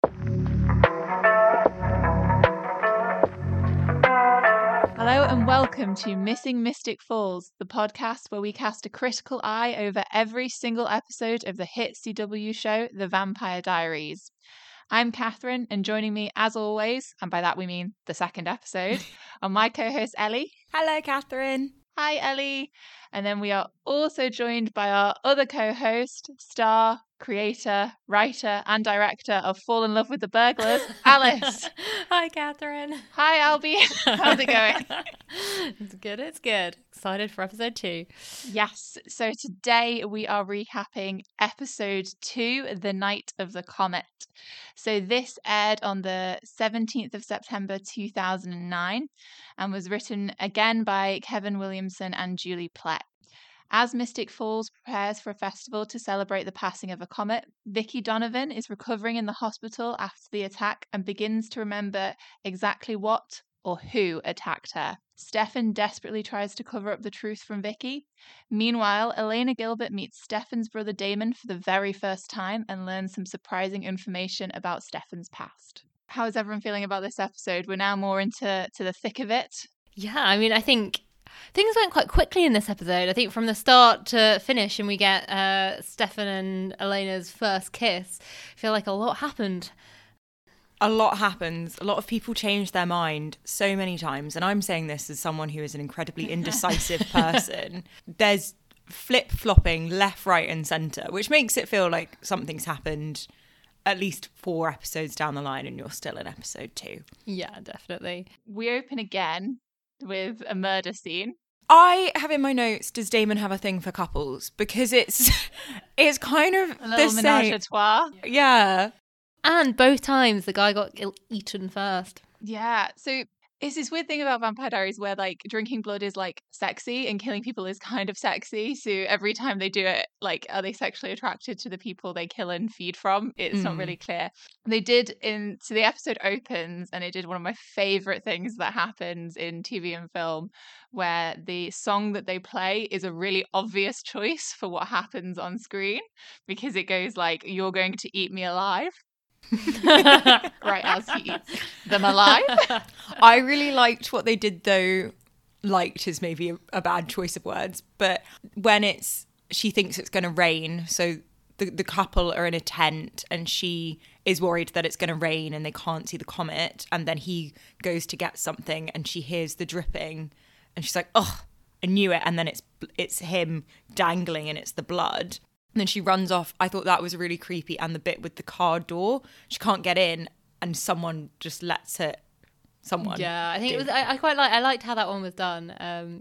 Hello and welcome to Missing Mystic Falls, the podcast where we cast a critical eye over every single episode of the hit CW show, The Vampire Diaries. I'm Catherine, and joining me as always, and by that we mean the second episode, are my co-host Ellie. Hello, Catherine. Hi, Ellie. And then we are also joined by our other co-host, star, creator, writer, and director of Fall in Love with the Burglars, Alice. Hi, Catherine. Hi, Albie. How's it going? It's good. Excited for episode 2. Yes. So today we are recapping episode 2, The Night of the Comet. So this aired on the 17th of September 2009 and was written again by Kevin Williamson and Julie Plec. As Mystic Falls prepares for a festival to celebrate the passing of a comet, Vicky Donovan is recovering in the hospital after the attack and begins to remember exactly what or who attacked her. Stefan desperately tries to cover up the truth from Vicky. Meanwhile, Elena Gilbert meets Stefan's brother Damon for the very first time and learns some surprising information about Stefan's past. How is everyone feeling about this episode? We're now more into the thick of it. Yeah, I mean, I think things went quite quickly in this episode. I think from the start to finish, and we get Stefan and Elena's first kiss. I feel like a lot happened. A lot happens. A lot of people change their mind so many times. And I'm saying this as someone who is an incredibly indecisive person. There's flip-flopping left, right and centre, which makes it feel like something's happened at least 4 episodes down the line and you're still in episode 2. Yeah, definitely. We open again with a murder scene. I have in my notes, does Damon have a thing for couples? Because it's kind of a little the menage same. a trois. Yeah. And both times the guy got eaten first. Yeah. So it's this weird thing about Vampire Diaries where like drinking blood is like sexy and killing people is kind of sexy. So every time they do it, like, are they sexually attracted to the people they kill and feed from? It's not really clear. They did so the episode opens and it did one of my favorite things that happens in TV and film, where the song that they play is a really obvious choice for what happens on screen, because it goes like, "You're going to eat me alive." Right as he eats them alive. I really liked what they did, though. Liked is maybe a bad choice of words, but when she thinks it's going to rain, so the couple are in a tent and she is worried that it's going to rain and they can't see the comet, and then he goes to get something and she hears the dripping and she's like, "Oh, I knew it," and then it's him dangling and it's the blood. And then she runs off. I thought that was really creepy. And the bit with the car door, she can't get in and someone just lets it. Yeah, I think it was. I liked how that one was done.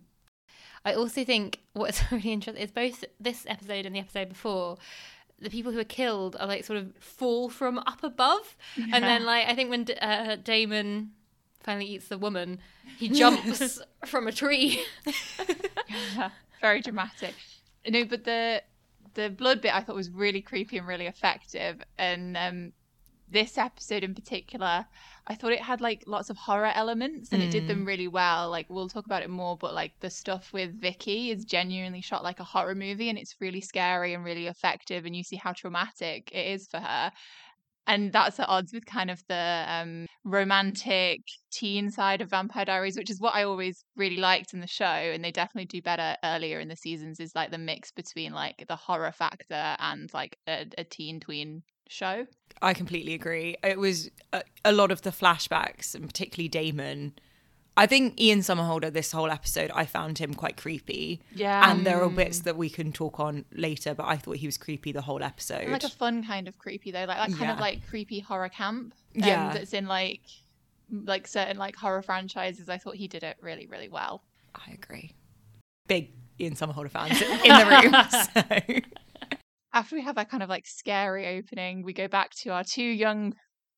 I also think what's really interesting is both this episode and the episode before, the people who are killed are like sort of fall from up above, and then like I think when Damon finally eats the woman, he jumps from a tree. Yeah, very dramatic. No, but the blood bit I thought was really creepy and really effective, and this episode in particular, I thought it had like lots of horror elements and it did them really well. Like, we'll talk about it more, but like the stuff with Vicky is genuinely shot like a horror movie and it's really scary and really effective, and you see how traumatic it is for her. And that's at odds with kind of the romantic teen side of Vampire Diaries, which is what I always really liked in the show. And they definitely do better earlier in the seasons, is like the mix between like the horror factor and like a teen tween show. I completely agree. It was a lot of the flashbacks, and particularly Damon. I think Ian Somerhalder, this whole episode, I found him quite creepy. Yeah. And there are bits that we can talk on later, but I thought he was creepy the whole episode. And like a fun kind of creepy though, like that kind of like creepy horror camp. Yeah. That's in like certain like horror franchises. I thought he did it really, really well. I agree. Big Ian Somerhalder fans in the room. So. After we have that kind of like scary opening, we go back to our two young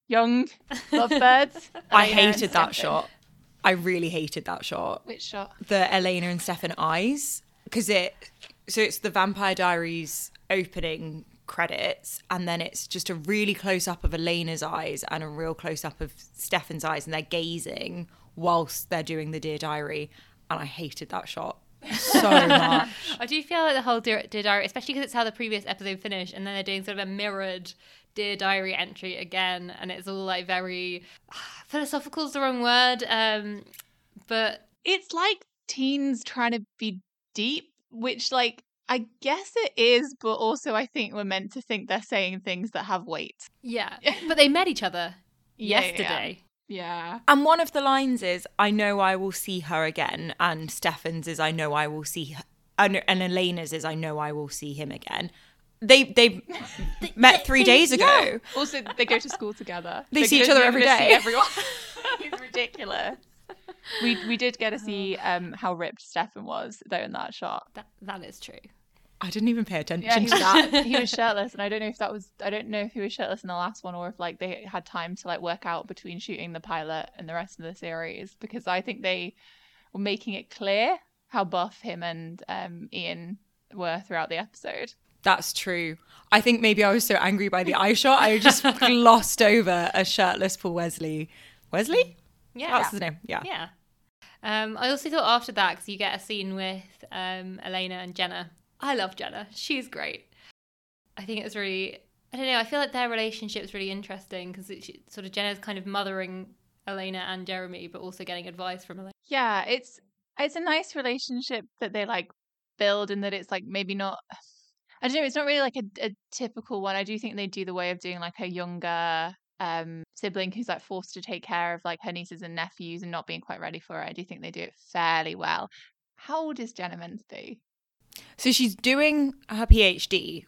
lovebirds. I hated that shot. I really hated that shot. Which shot? The Elena and Stefan eyes. Because it's the Vampire Diaries opening credits, and then it's just a really close-up of Elena's eyes and a real close-up of Stefan's eyes, and they're gazing whilst they're doing the Dear Diary, and I hated that shot so much. I do feel like the whole Dear Diary, especially because it's how the previous episode finished, and then they're doing sort of a mirrored Dear Diary entry again, and it's all like very philosophical is the wrong word, but it's like teens trying to be deep, which like I guess it is, but also I think we're meant to think they're saying things that have weight. Yeah, but they met each other yesterday. Yeah. And one of the lines is, I know I will see her again. And Stefan's is, I know I will see her. And Elena's is, I know I will see him again. They met 3 days ago. Yeah. Also, they go to school together. They see each other every day. Everyone. It's ridiculous. We did get to see how ripped Stefan was, though, in that shot. That is true. I didn't even pay attention Yeah, to that. He was shirtless, and I don't know if he was shirtless in the last one or if like they had time to like work out between shooting the pilot and the rest of the series, because I think they were making it clear how buff him and Ian were throughout the episode. That's true. I think maybe I was so angry by the eye shot, I just glossed over a shirtless Paul Wesley. Wesley? Yeah. That's his name. Yeah. Yeah. I also thought after that, because you get a scene with Elena and Jenna. I love Jenna. She's great. I think it was really, I don't know, I feel like their relationship is really interesting because sort of Jenna's kind of mothering Elena and Jeremy, but also getting advice from Elena. Yeah, it's a nice relationship that they like build, and that it's like maybe not, I don't know, it's not really like a typical one. I do think they do the way of doing like a younger sibling who's like forced to take care of like her nieces and nephews and not being quite ready for it. I do think they do it fairly well. How old is Jenna meant to be? So she's doing her PhD.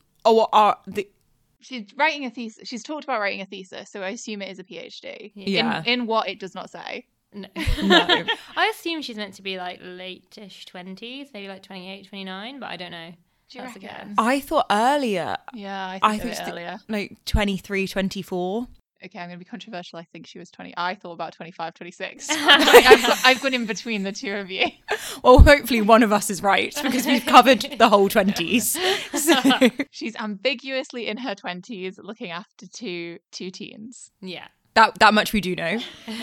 She's writing a thesis. She's talked about writing a thesis, so I assume it is a PhD. Yeah. In what it does not say. No. No. I assume she's meant to be like late-ish 20s, maybe like 28, 29, but I don't know. Do you That's a reckon? guess. I thought earlier. Yeah, I I think think earlier. Like 23, 24. Okay, I'm going to be controversial. I think she was 20. I thought about 25, 26. I've gone in between the two of you. Well, hopefully one of us is right because we've covered the whole 20s. So. She's ambiguously in her 20s looking after two teens. Yeah. That much we do know.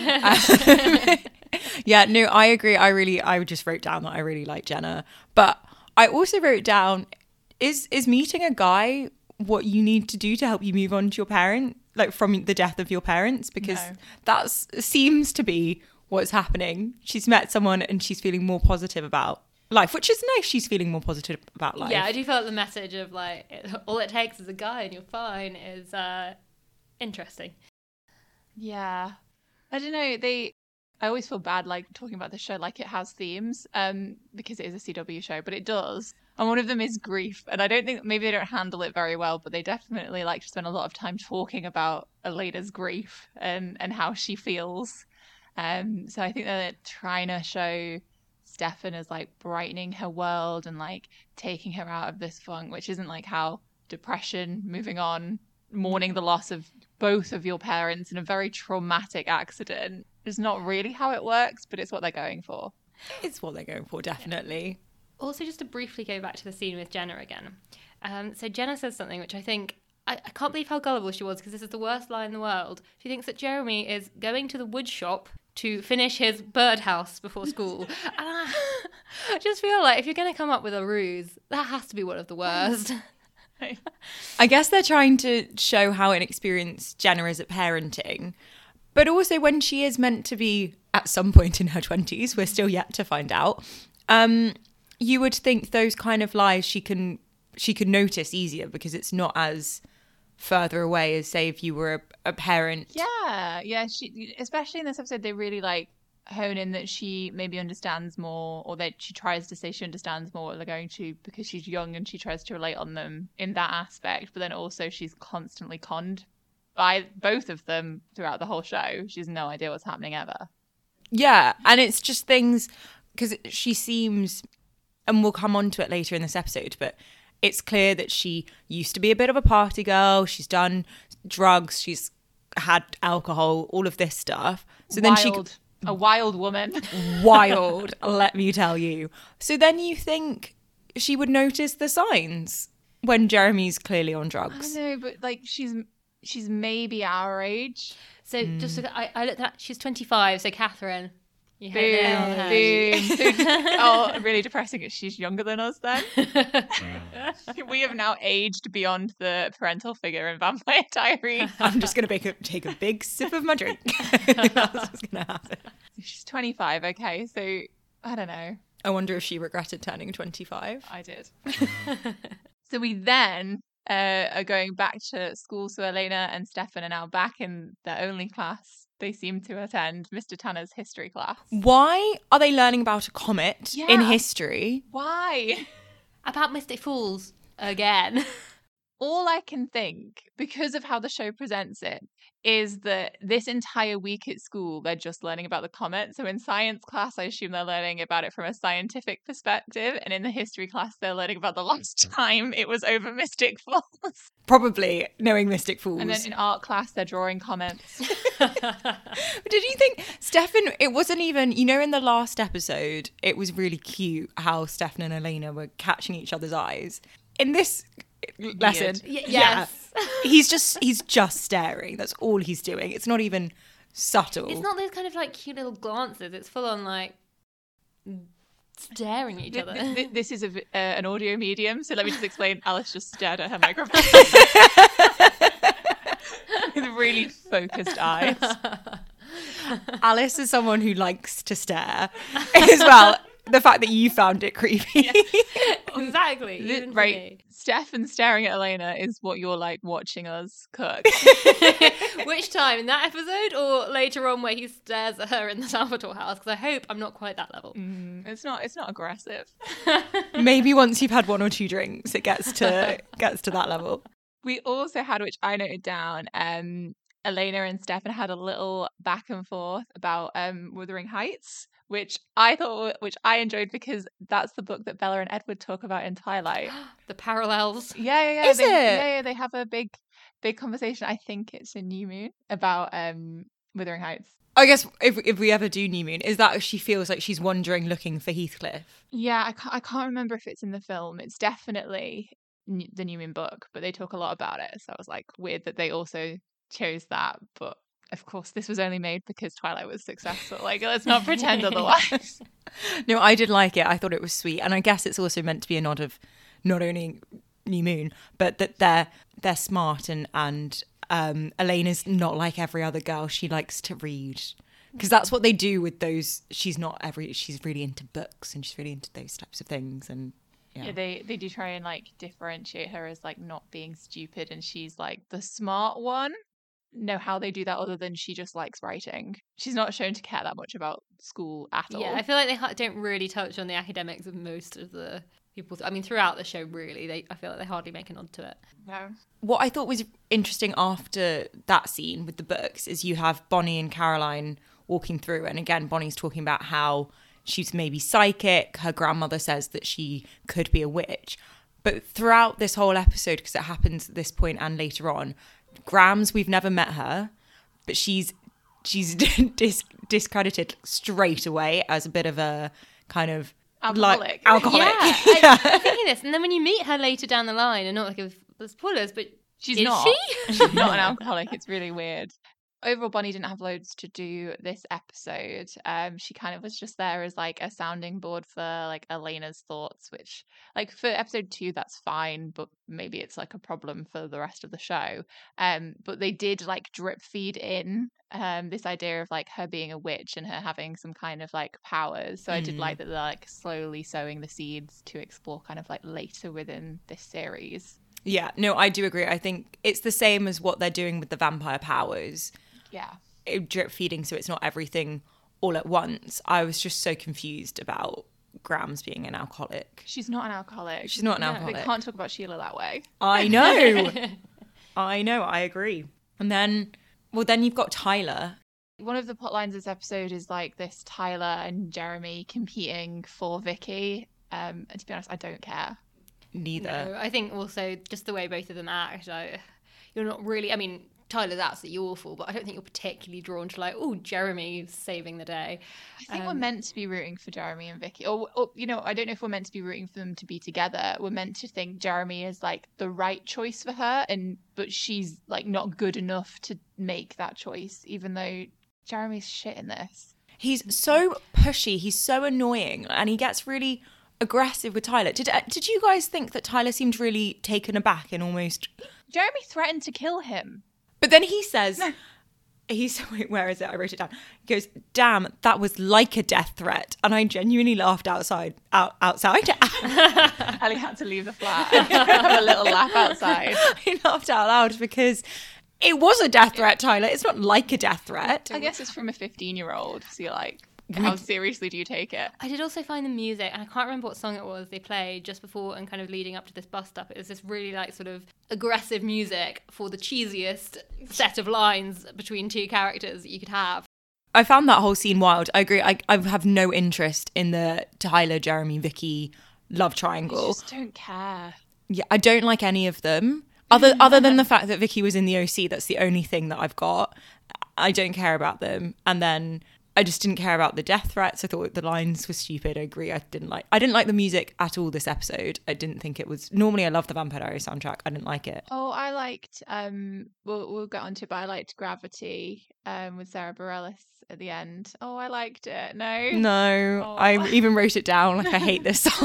Yeah, no, I agree. I just wrote down that I really like Jenna. But I also wrote down, is meeting a guy what you need to do to help you move on to your parent, like from the death of your parents? Because that seems to be what's happening. She's met someone and she's feeling more positive about life, which is nice. She's feeling more positive about life. Yeah, I do feel like the message of like, all it takes is a guy and you're fine is interesting. Yeah. I don't know. I always feel bad like talking about the show like it has themes because it is a CW show, but it does. And one of them is grief. And I don't think, maybe they don't handle it very well, but they definitely like to spend a lot of time talking about Elena's grief and how she feels. So I think they're trying to show Stefan as like brightening her world and like taking her out of this funk, which isn't like how depression, moving on, mourning the loss of both of your parents in a very traumatic accident is not really how it works, but it's what they're going for. It's what they're going for, definitely. Also, just to briefly go back to the scene with Jenna again. So Jenna says something which I think, I can't believe how gullible she was because this is the worst lie in the world. She thinks that Jeremy is going to the wood shop to finish his birdhouse before school. And I just feel like if you're going to come up with a ruse, that has to be one of the worst. I guess they're trying to show how inexperienced Jenna is at parenting. But also when she is meant to be at some point in her 20s, we're still yet to find out, you would think those kind of lies she can notice easier because it's not as further away as, say, if you were a parent. Yeah. She, especially in this episode, they really like hone in that she maybe understands more, or that she tries to say she understands more what they're going to because she's young and she tries to relate on them in that aspect. But then also she's constantly conned by both of them throughout the whole show. She has no idea what's happening ever. Yeah, and it's just things, because she seems, and we'll come on to it later in this episode, but it's clear that she used to be a bit of a party girl. She's done drugs. She's had alcohol, all of this stuff. So A wild woman. Wild, let me tell you. So then you think she would notice the signs when Jeremy's clearly on drugs. I know, but like she's maybe our age. So just I looked at, she's 25, so Catherine, You Boom, heard boom. Oh, really depressing. She's younger than us then. We have now aged beyond the parental figure in Vampire Diaries. I'm just going to take a big sip of my drink. That's what's going to happen. She's 25, okay, so I don't know. I wonder if she regretted turning 25. I did. So we then are going back to school. So Elena and Stefan are now back in their only class they seem to attend, Mr. Tanner's history class. Why are they learning about a comet in history? Why? About Mystic Falls again. All I can think, because of how the show presents it, is that this entire week at school, they're just learning about the comet. So in science class, I assume they're learning about it from a scientific perspective. And in the history class, they're learning about the last time it was over Mystic Falls. Probably knowing Mystic Falls. And then in art class, they're drawing comets. Did you think, Stefan, it wasn't even, in the last episode, it was really cute how Stefan and Elena were catching each other's eyes. In this lesson, yes. he's just staring. That's all he's doing. It's not even subtle. It's not those kind of like cute little glances. It's full on like staring at each other. This is an audio medium, so let me just explain. Alice just stared at her microphone with really focused eyes. Alice is someone who likes to stare as well. The fact that you found it creepy. Exactly. Right. Stefan staring at Elena is what you're like watching us cook. Which time? In that episode or later on where he stares at her in the Salvatore house? Because I hope I'm not quite that level. It's not aggressive. Maybe once you've had one or two drinks, it gets to that level. We also had, which I noted down, Elena and Stefan had a little back and forth about Wuthering Heights, which I enjoyed because that's the book that Bella and Edward talk about in Twilight. The parallels. Yeah. Is it? Yeah, they have a big conversation. I think it's in New Moon about Wuthering Heights. I guess if we ever do New Moon, is that she feels like she's wandering looking for Heathcliff? Yeah, I can't remember if it's in the film. It's definitely the New Moon book, but they talk a lot about it. So I was like, weird that they also chose that, but of course this was only made because Twilight was successful. Like, let's not pretend otherwise. No, I did like it. I thought it was sweet, and I guess it's also meant to be a nod of not only New Moon, but that they're smart and Elena's not like every other girl. She likes to read because that's what they do with those. She's really into books and she's really into those types of things. And yeah, they do try and like differentiate her as like not being stupid, and she's like the smart one. Know how they do that other than she just likes writing. She's not shown to care that much about school at all. Yeah, I feel like they don't really touch on the academics of most of the people. I mean, throughout the show, really, I feel like they hardly make a nod to it. No. What I thought was interesting after that scene with the books is you have Bonnie and Caroline walking through, and again, Bonnie's talking about how she's maybe psychic. Her grandmother says that she could be a witch. But throughout this whole episode, because it happens at this point and later on, Grams, we've never met her, but she's discredited straight away as a bit of a kind of alcoholic. Alcoholic. Yeah, I'm thinking this, and then when you meet her later down the line, and not like a spoilers, but She's is not. she? She's not an alcoholic. It's really weird. Overall, Bonnie didn't have loads to do this episode. She kind of was just there as like a sounding board for like Elena's thoughts, which like for episode 2, that's fine, but maybe it's like a problem for the rest of the show. But they did like drip feed in this idea of like her being a witch and her having some kind of like powers. So I did like that they're like slowly sowing the seeds to explore kind of like later within this series. Yeah, no, I do agree. I think it's the same as what they're doing with the vampire powers. Yeah. Drip feeding, so it's not everything all at once. I was just so confused about Grams being an alcoholic. She's not an alcoholic. She's not an alcoholic. They can't talk about Sheila that way. I know. I agree. And then you've got Tyler. One of the plot lines of this episode is like this Tyler and Jeremy competing for Vicky. And to be honest, I don't care. Neither. No, I think also just the way both of them act, you're not really, I mean, Tyler's absolutely awful, but I don't think you're particularly drawn to like, oh, Jeremy's saving the day. I think we're meant to be rooting for Jeremy and Vicky. Or, I don't know if we're meant to be rooting for them to be together. We're meant to think Jeremy is like the right choice for her, but she's like not good enough to make that choice, even though Jeremy's shit in this. He's so pushy. He's so annoying, and he gets really aggressive with Tyler. Did you guys think that Tyler seemed really taken aback and almost? Jeremy threatened to kill him. But then he says, wait, where is it? I wrote it down. He goes, "Damn, that was like a death threat," and I genuinely laughed outside. Ali had to leave the flat. Have a little laugh outside. I laughed out loud because it was a death threat, Tyler. It's not like a death threat. I guess it's from a 15-year-old. So you're like, how seriously do you take it? I did also find the music, and I can't remember what song it was they played just before and kind of leading up to this bus stop. It was this really like sort of aggressive music for the cheesiest set of lines between two characters that you could have. I found that whole scene wild. I agree. I have no interest in the Tyler, Jeremy, Vicky love triangle. I just don't care. Yeah, I don't like any of them. Other than the fact that Vicky was in the OC, that's the only thing that I've got. I don't care about them. And then I just didn't care about the death threats. I thought the lines were stupid. I agree. I didn't like the music at all this episode. I didn't think it was. Normally I love the Vampire Diaries soundtrack. I didn't like it. Oh, I liked we'll get onto it, but I liked Gravity with Sarah Bareilles at the end. Oh, I liked it. No. Oh. I even wrote it down. Like, I hate this song.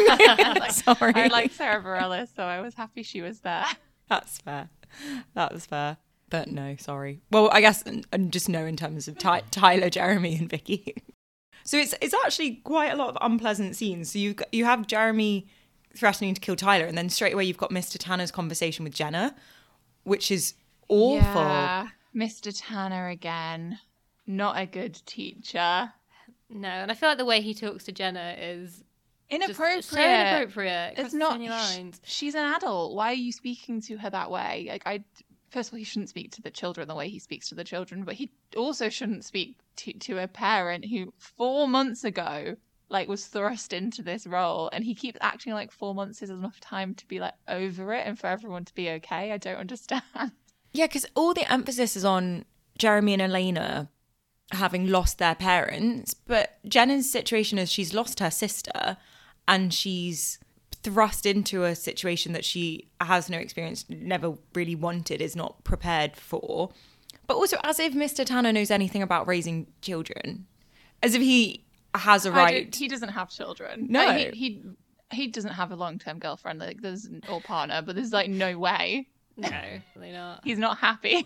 Sorry. I like Sarah Bareilles, so I was happy she was there. That's fair. That was fair. But no, sorry. Well, I guess just no in terms of Tyler, Jeremy, and Vicky. So it's actually quite a lot of unpleasant scenes. So you have Jeremy threatening to kill Tyler, and then straight away you've got Mr. Tanner's conversation with Jenna, which is awful. Yeah, Mr. Tanner again. Not a good teacher. No, and I feel like the way he talks to Jenna is inappropriate. So inappropriate. It's not. She's an adult. Why are you speaking to her that way? Like, first of all, he shouldn't speak to the children the way he speaks to the children, but he also shouldn't speak to a parent who 4 months ago was thrust into this role, and he keeps acting like 4 months is enough time to be over it and for everyone to be okay. I don't understand. Yeah, because all the emphasis is on Jeremy and Elena having lost their parents, but Jenna's situation is she's lost her sister and she's thrust into a situation that she has no experience, never really wanted, is not prepared for. But also as if Mr. Tanner knows anything about raising children. As if he has a right. He doesn't have children. No. He doesn't have a long-term girlfriend or partner, but there's no way. No, really not. He's not happy.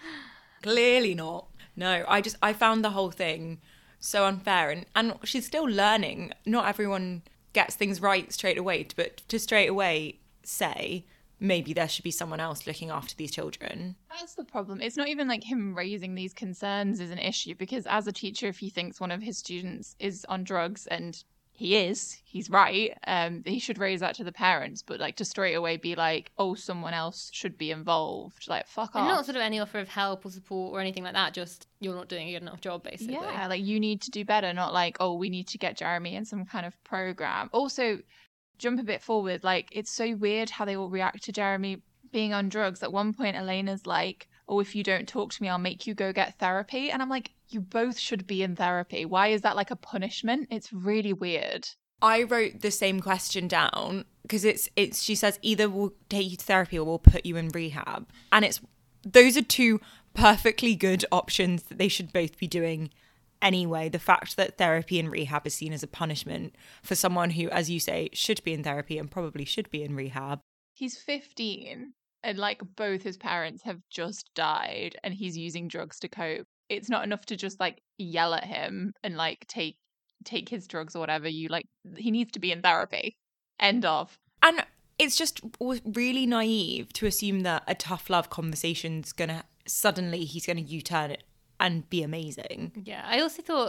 Clearly not. No, I found the whole thing so unfair. And she's still learning. Not everyone gets things right straight away, but to straight away say maybe there should be someone else looking after these children. That's the problem. It's not even him raising these concerns is an issue, because as a teacher, if he thinks one of his students is on drugs, and he's right, he should raise that to the parents, but to straight away be oh, someone else should be involved, fuck off. And not sort of any offer of help or support or anything like that, just you're not doing a good enough job, basically. Yeah, you need to do better, not oh, we need to get Jeremy in some kind of program. Also, jump a bit forward, it's so weird how they all react to Jeremy being on drugs. At one point, Elena's oh, if you don't talk to me, I'll make you go get therapy. And I'm you both should be in therapy. Why is that a punishment? It's really weird. I wrote the same question down because it's she says either we'll take you to therapy or we'll put you in rehab. And those are two perfectly good options that they should both be doing anyway. The fact that therapy and rehab is seen as a punishment for someone who, as you say, should be in therapy and probably should be in rehab. He's 15 and both his parents have just died and he's using drugs to cope. It's not enough to just yell at him and take his drugs or whatever. He needs to be in therapy. End of. And it's just really naive to assume that a tough love conversation's gonna suddenly he's gonna U-turn it and be amazing. Yeah, I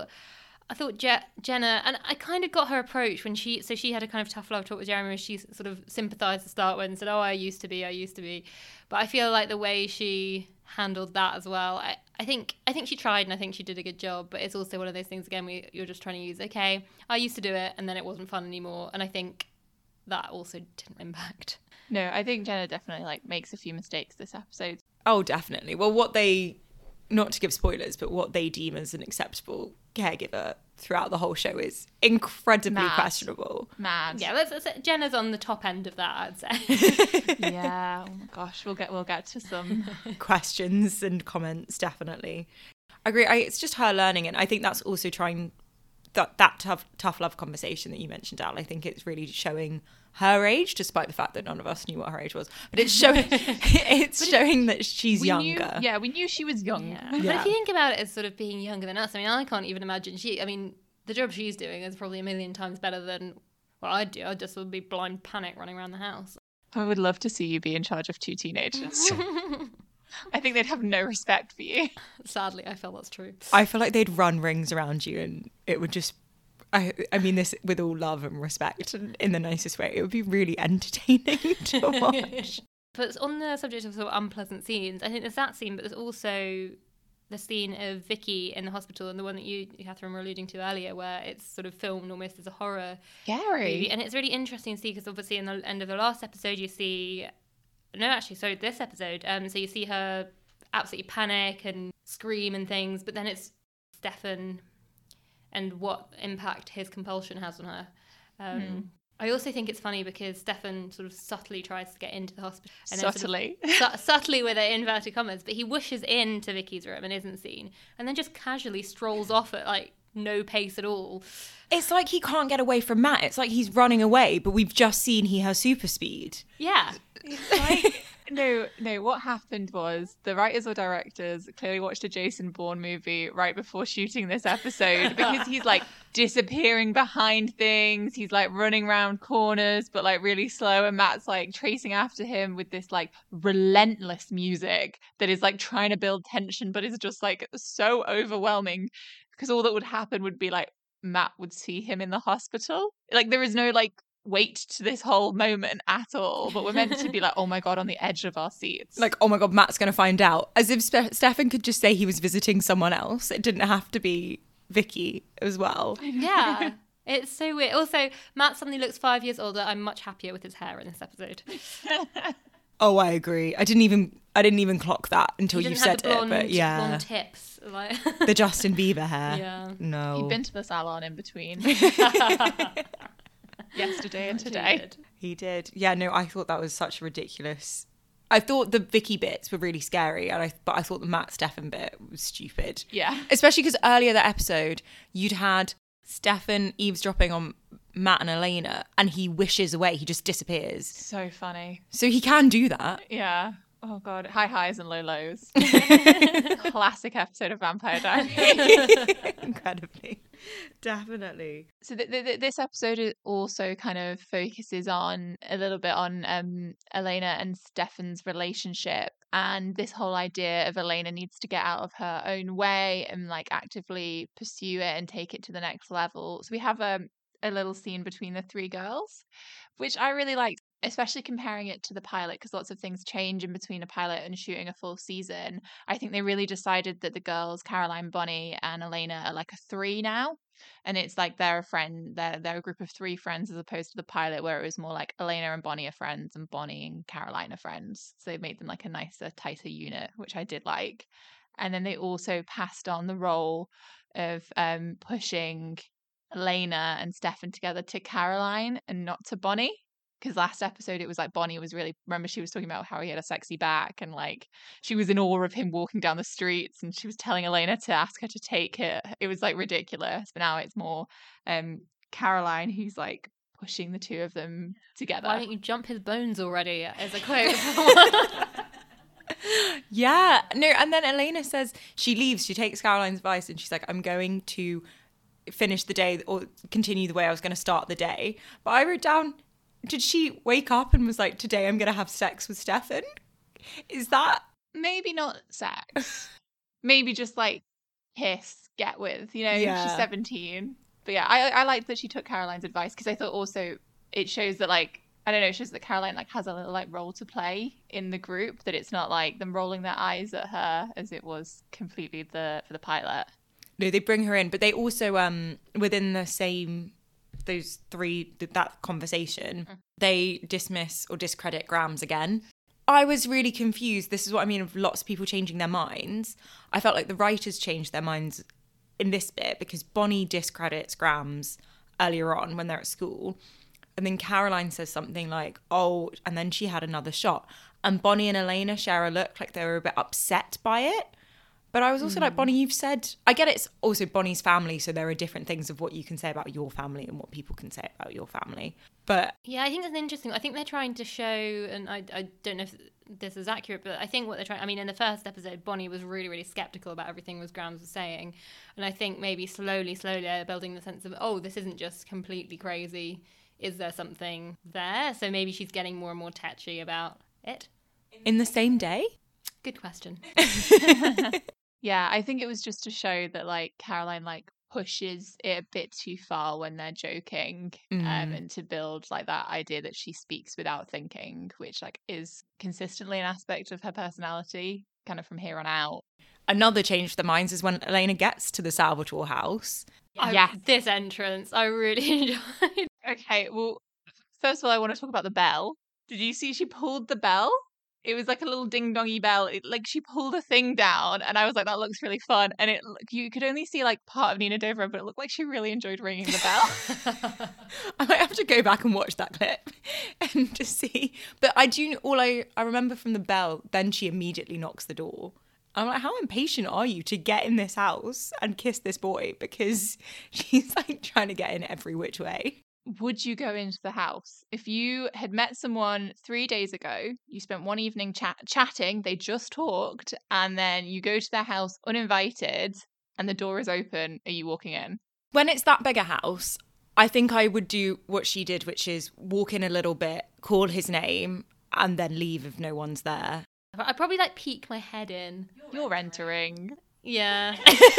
thought Jenna, and I kind of got her approach when she had a kind of tough love talk with Jeremy, where she sort of sympathised to start with and said, oh, I used to be. But I feel the way she handled that as well, I think she tried and I think she did a good job, but it's also one of those things, again, you're just trying to use, okay, I used to do it and then it wasn't fun anymore. And I think that also didn't impact. No, I think Jenna definitely makes a few mistakes this episode. Oh, definitely. Well, not to give spoilers, but what they deem as an acceptable caregiver throughout the whole show is incredibly questionable. Mad. Yeah, let's Jenna's on the top end of that, I'd say. Yeah. Oh my gosh, we'll get to some questions and comments, definitely. I agree. It's just her learning, and I think that's also trying that tough love conversation that you mentioned, Al. I think it's really showing her age, despite the fact that none of us knew what her age was. But it's showing showing that she's younger. We knew she was young. Yeah. But if you think about it as sort of being younger than us, I mean, I can't even imagine the job she's doing is probably 1,000,000 times better than what I'd do. I just would be blind panic running around the house. I would love to see you be in charge of 2 teenagers. I think they'd have no respect for you. Sadly, I feel that's true. I feel like they'd run rings around you, and it would just... I mean this with all love and respect and in the nicest way. It would be really entertaining to watch. But on the subject of sort of unpleasant scenes, I think there's that scene, but there's also the scene of Vicky in the hospital, and the one that you, Catherine, were alluding to earlier, where it's sort of filmed almost as a horror movie. And it's really interesting to see, because obviously in the end of the last episode you see... No, actually, sorry, this episode. So you see her absolutely panic and scream and things, but then it's Stefan and what impact his compulsion has on her. I also think it's funny because Stefan sort of subtly tries to get into the hospital. And subtly? Subtly with it, inverted commas, but he whooshes into Vicky's room and isn't seen, and then just casually strolls off at, like, no pace at all. It's like he can't get away from Matt. It's like he's running away, but we've just seen he has super speed. Yeah. No, what happened was the writers or directors clearly watched a Jason Bourne movie right before shooting this episode, because he's like disappearing behind things, he's like running around corners but like really slow, and Matt's like tracing after him with this like relentless music that is like trying to build tension but is just like so overwhelming, because all that would happen would be like Matt would see him in the hospital. Like there is no like weight to this whole moment at all, but we're meant to be like, oh my god, on the edge of our seats, like, oh my god, Matt's gonna find out, as if Stefan could just say he was visiting someone else. It didn't have to be Vicky as well. Yeah, it's so weird. Also, Matt suddenly looks 5 years older. I'm much happier with his hair in this episode. Oh, I agree. I didn't even clock that until you said it, but yeah, blonde tips, like the Justin Bieber hair. Yeah, no, he'd been to the salon in between yesterday and today. He did. Yeah, no, I thought that was such ridiculous. I thought the Vicky bits were really scary, but I thought the Matt Stefan bit was stupid. Yeah. Especially because earlier that episode, you'd had Stefan eavesdropping on Matt and Elena, and he wishes away. He just disappears. So funny. So he can do that. Yeah. Oh god, high highs and low lows. Classic episode of Vampire Diaries. Incredibly. Definitely. So this episode also kind of focuses on a little bit on Elena and Stefan's relationship, and this whole idea of Elena needs to get out of her own way and like actively pursue it and take it to the next level. So we have a little scene between the 3 girls, which I really liked, especially comparing it to the pilot, because lots of things change in between a pilot and shooting a full season. I think they really decided that the girls, Caroline, Bonnie, and Elena, are like a 3 now. And it's like they're a friend, they're a group of 3 friends, as opposed to the pilot where it was more like Elena and Bonnie are friends and Bonnie and Caroline are friends. So they made them like a nicer, tighter unit, which I did like. And then they also passed on the role of pushing Elena and Stefan together to Caroline and not to Bonnie. Because last episode it was like Bonnie was really, remember she was talking about how he had a sexy back, and like she was in awe of him walking down the streets, and she was telling Elena to ask her to take it. It was like ridiculous. But now it's more Caroline who's like pushing the 2 of them together. Why don't you jump his bones already, as a quote. Yeah, no, and then Elena says she leaves, she takes Caroline's advice, and she's like, I'm going to finish the day or continue the way I was going to start the day. But I wrote down, did she wake up and was like, today I'm going to have sex with Stefan? Is that... Maybe not sex. Maybe just like kiss, get with, you know, Yeah. She's 17. But yeah, I liked that she took Caroline's advice, because I thought also it shows that like, I don't know, it shows that Caroline like has a little like role to play in the group, that it's not like them rolling their eyes at her as it was completely for the pilot. No, they bring her in, but they also, within the same, those 3, that conversation, they dismiss or discredit Grams again. I was really confused. This is what I mean of lots of people changing their minds. I felt like the writers changed their minds in this bit, because Bonnie discredits Grams earlier on when they're at school. And then Caroline says something like, oh, and then she had another shot. And Bonnie and Elena share a look like they were a bit upset by it. But I was also like, Bonnie, you've said, I get it's also Bonnie's family, so there are different things of what you can say about your family and what people can say about your family. But yeah, I think that's interesting. I think they're trying to show, and I don't know if this is accurate, but I think what they're trying, I mean, in the first episode, Bonnie was really, really skeptical about everything Grams was saying. And I think maybe slowly they're building the sense of, oh, this isn't just completely crazy. Is there something there? So maybe she's getting more and more touchy about it. in the same day? Good question. Yeah, I think it was just to show that like Caroline like pushes it a bit too far when they're joking, and to build like that idea that she speaks without thinking, which like is consistently an aspect of her personality kind of from here on out. Another change for the minds is when Elena gets to the Salvatore house. This entrance I really enjoyed. Okay, well, first of all, I want to talk about the bell. Did you see she pulled the bell? It was like a little ding-dongy bell. Like she pulled a thing down, and I was like, that looks really fun. And you could only see like part of Nina Dobrev, but it looked like she really enjoyed ringing the bell. I might have to go back and watch that clip and just see. But I remember from the bell, then she immediately knocks the door. I'm like, how impatient are you to get in this house and kiss this boy? Because she's like trying to get in every which way. Would you go into the house? If you had met someone 3 days ago, you spent one evening chatting, they just talked, and then you go to their house uninvited and the door is open, are you walking in? When it's that big a house, I think I would do what she did, which is walk in a little bit, call his name, and then leave if no one's there. I'd probably like peek my head in. You're entering. Yeah.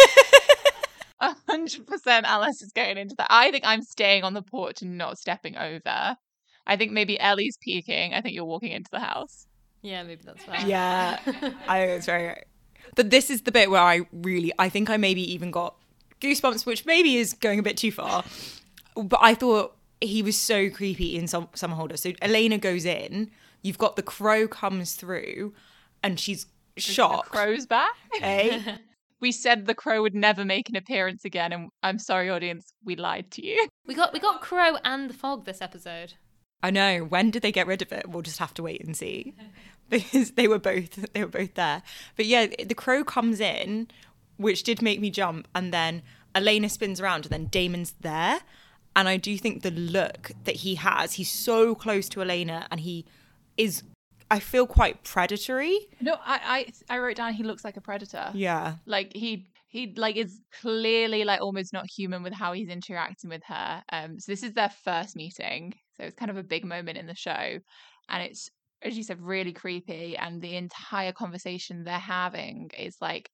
100% Alice is going into that. I think I'm staying on the porch and not stepping over. I think maybe Ellie's peeking. I think you're walking into the house. Yeah, maybe that's fine. Yeah, I think it's very right. But this is the bit where I think I maybe even got goosebumps, which maybe is going a bit too far. But I thought he was so creepy in Summerholder. So Elena goes in, you've got the crow comes through, and she's shocked. The crow's back? Eh? We said the crow would never make an appearance again, and I'm sorry, audience, we lied to you. We got Crow and the fog this episode. I know. When did they get rid of it? We'll just have to wait and see. Because they were both there. But yeah, the crow comes in, which did make me jump, and then Elena spins around and then Damon's there. And I do think the look that he has, he's so close to Elena and he is, I feel, quite predatory. No, I wrote down he looks like a predator. Yeah. Like he like is clearly like almost not human with how he's interacting with her. So this is their first meeting. So it's kind of a big moment in the show. And it's, as you said, really creepy. And the entire conversation they're having is like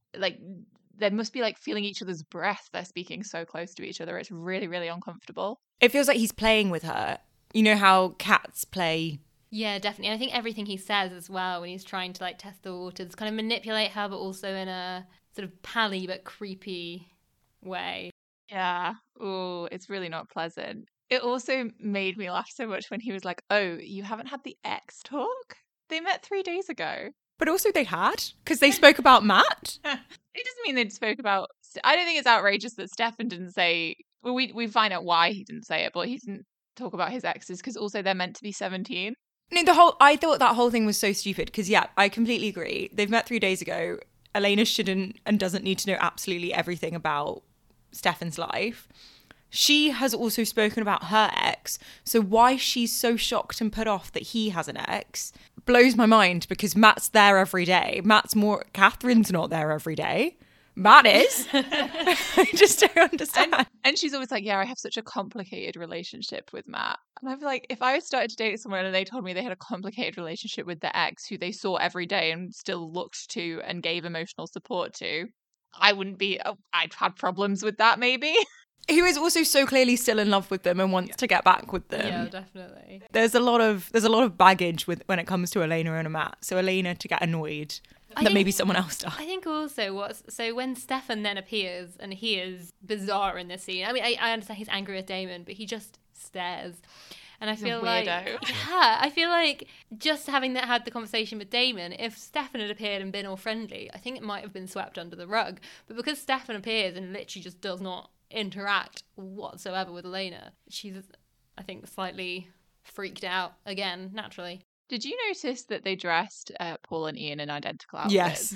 they must be like feeling each other's breath. They're speaking so close to each other. It's really, really uncomfortable. It feels like he's playing with her. You know how cats play. Yeah, definitely. I think everything he says as well when he's trying to like test the waters, kind of manipulate her, but also in a sort of pally but creepy way. Yeah. Oh, it's really not pleasant. It also made me laugh so much when he was like, oh, you haven't had the ex talk? They met 3 days ago. But also they had, because they spoke about Matt. It doesn't mean they spoke about... I don't think it's outrageous that Stefan didn't say... Well, we find out why he didn't say it, but he didn't talk about his exes, because also they're meant to be 17. No, I thought that whole thing was so stupid, because yeah, I completely agree. They've met 3 days ago. Elena shouldn't and doesn't need to know absolutely everything about Stefan's life. She has also spoken about her ex, so why she's so shocked and put off that he has an ex blows my mind, because Matt's there every day. Catherine's not there every day. Matt is. I just don't understand. And she's always like, yeah, I have such a complicated relationship with Matt. And I'm like, if I started to date someone and they told me they had a complicated relationship with their ex who they saw every day and still looked to and gave emotional support to, I wouldn't be, I'd had problems with that maybe. Who is also so clearly still in love with them and wants to get back with them. Yeah, definitely. There's a lot of baggage when it comes to Elena and Matt. So Elena to get annoyed that maybe someone else does. I think also so when Stefan then appears and he is bizarre in this scene. I mean, I understand he's angry with Damon, but he just stares. And I feel like, I feel like just having had the conversation with Damon, if Stefan had appeared and been all friendly, I think it might have been swept under the rug. But because Stefan appears and literally just does not interact whatsoever with Elena, she's, I think, slightly freaked out again, naturally. Did you notice that they dressed Paul and Ian in identical outfits? Yes.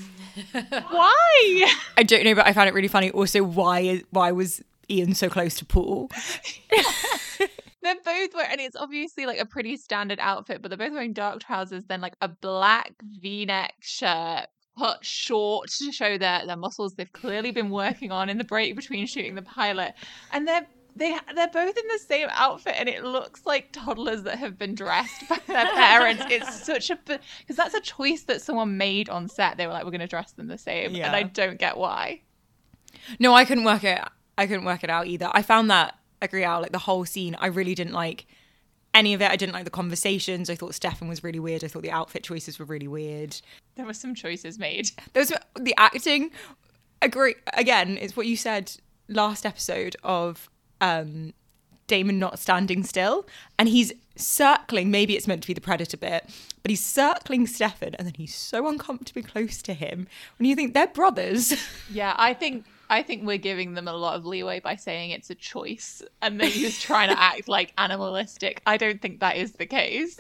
Why? I don't know, but I found it really funny. Also, why was Ian so close to Paul? They're both wearing, and it's obviously like a pretty standard outfit, but they're both wearing dark trousers, then like a black V-neck shirt, cut short to show their muscles they've clearly been working on in the break between shooting the pilot. And they're both in the same outfit, and it looks like toddlers that have been dressed by their parents. It's such a, because that's a choice that someone made on set. They were like, we're going to dress them the same, and I don't get why. No, I couldn't work it out either. I found that, agree out, like the whole scene, I really didn't like any of it. I didn't like the conversations. I thought Stefan was really weird. I thought the outfit choices were really weird. There were some choices made. The acting, agree, again, it's what you said last episode of Damon not standing still, and he's circling, maybe it's meant to be the predator bit, but he's circling Stefan, and then he's so uncomfortably close to him when you think they're brothers. Yeah, I think we're giving them a lot of leeway by saying it's a choice, and then he's trying to act like animalistic. I don't think that is the case.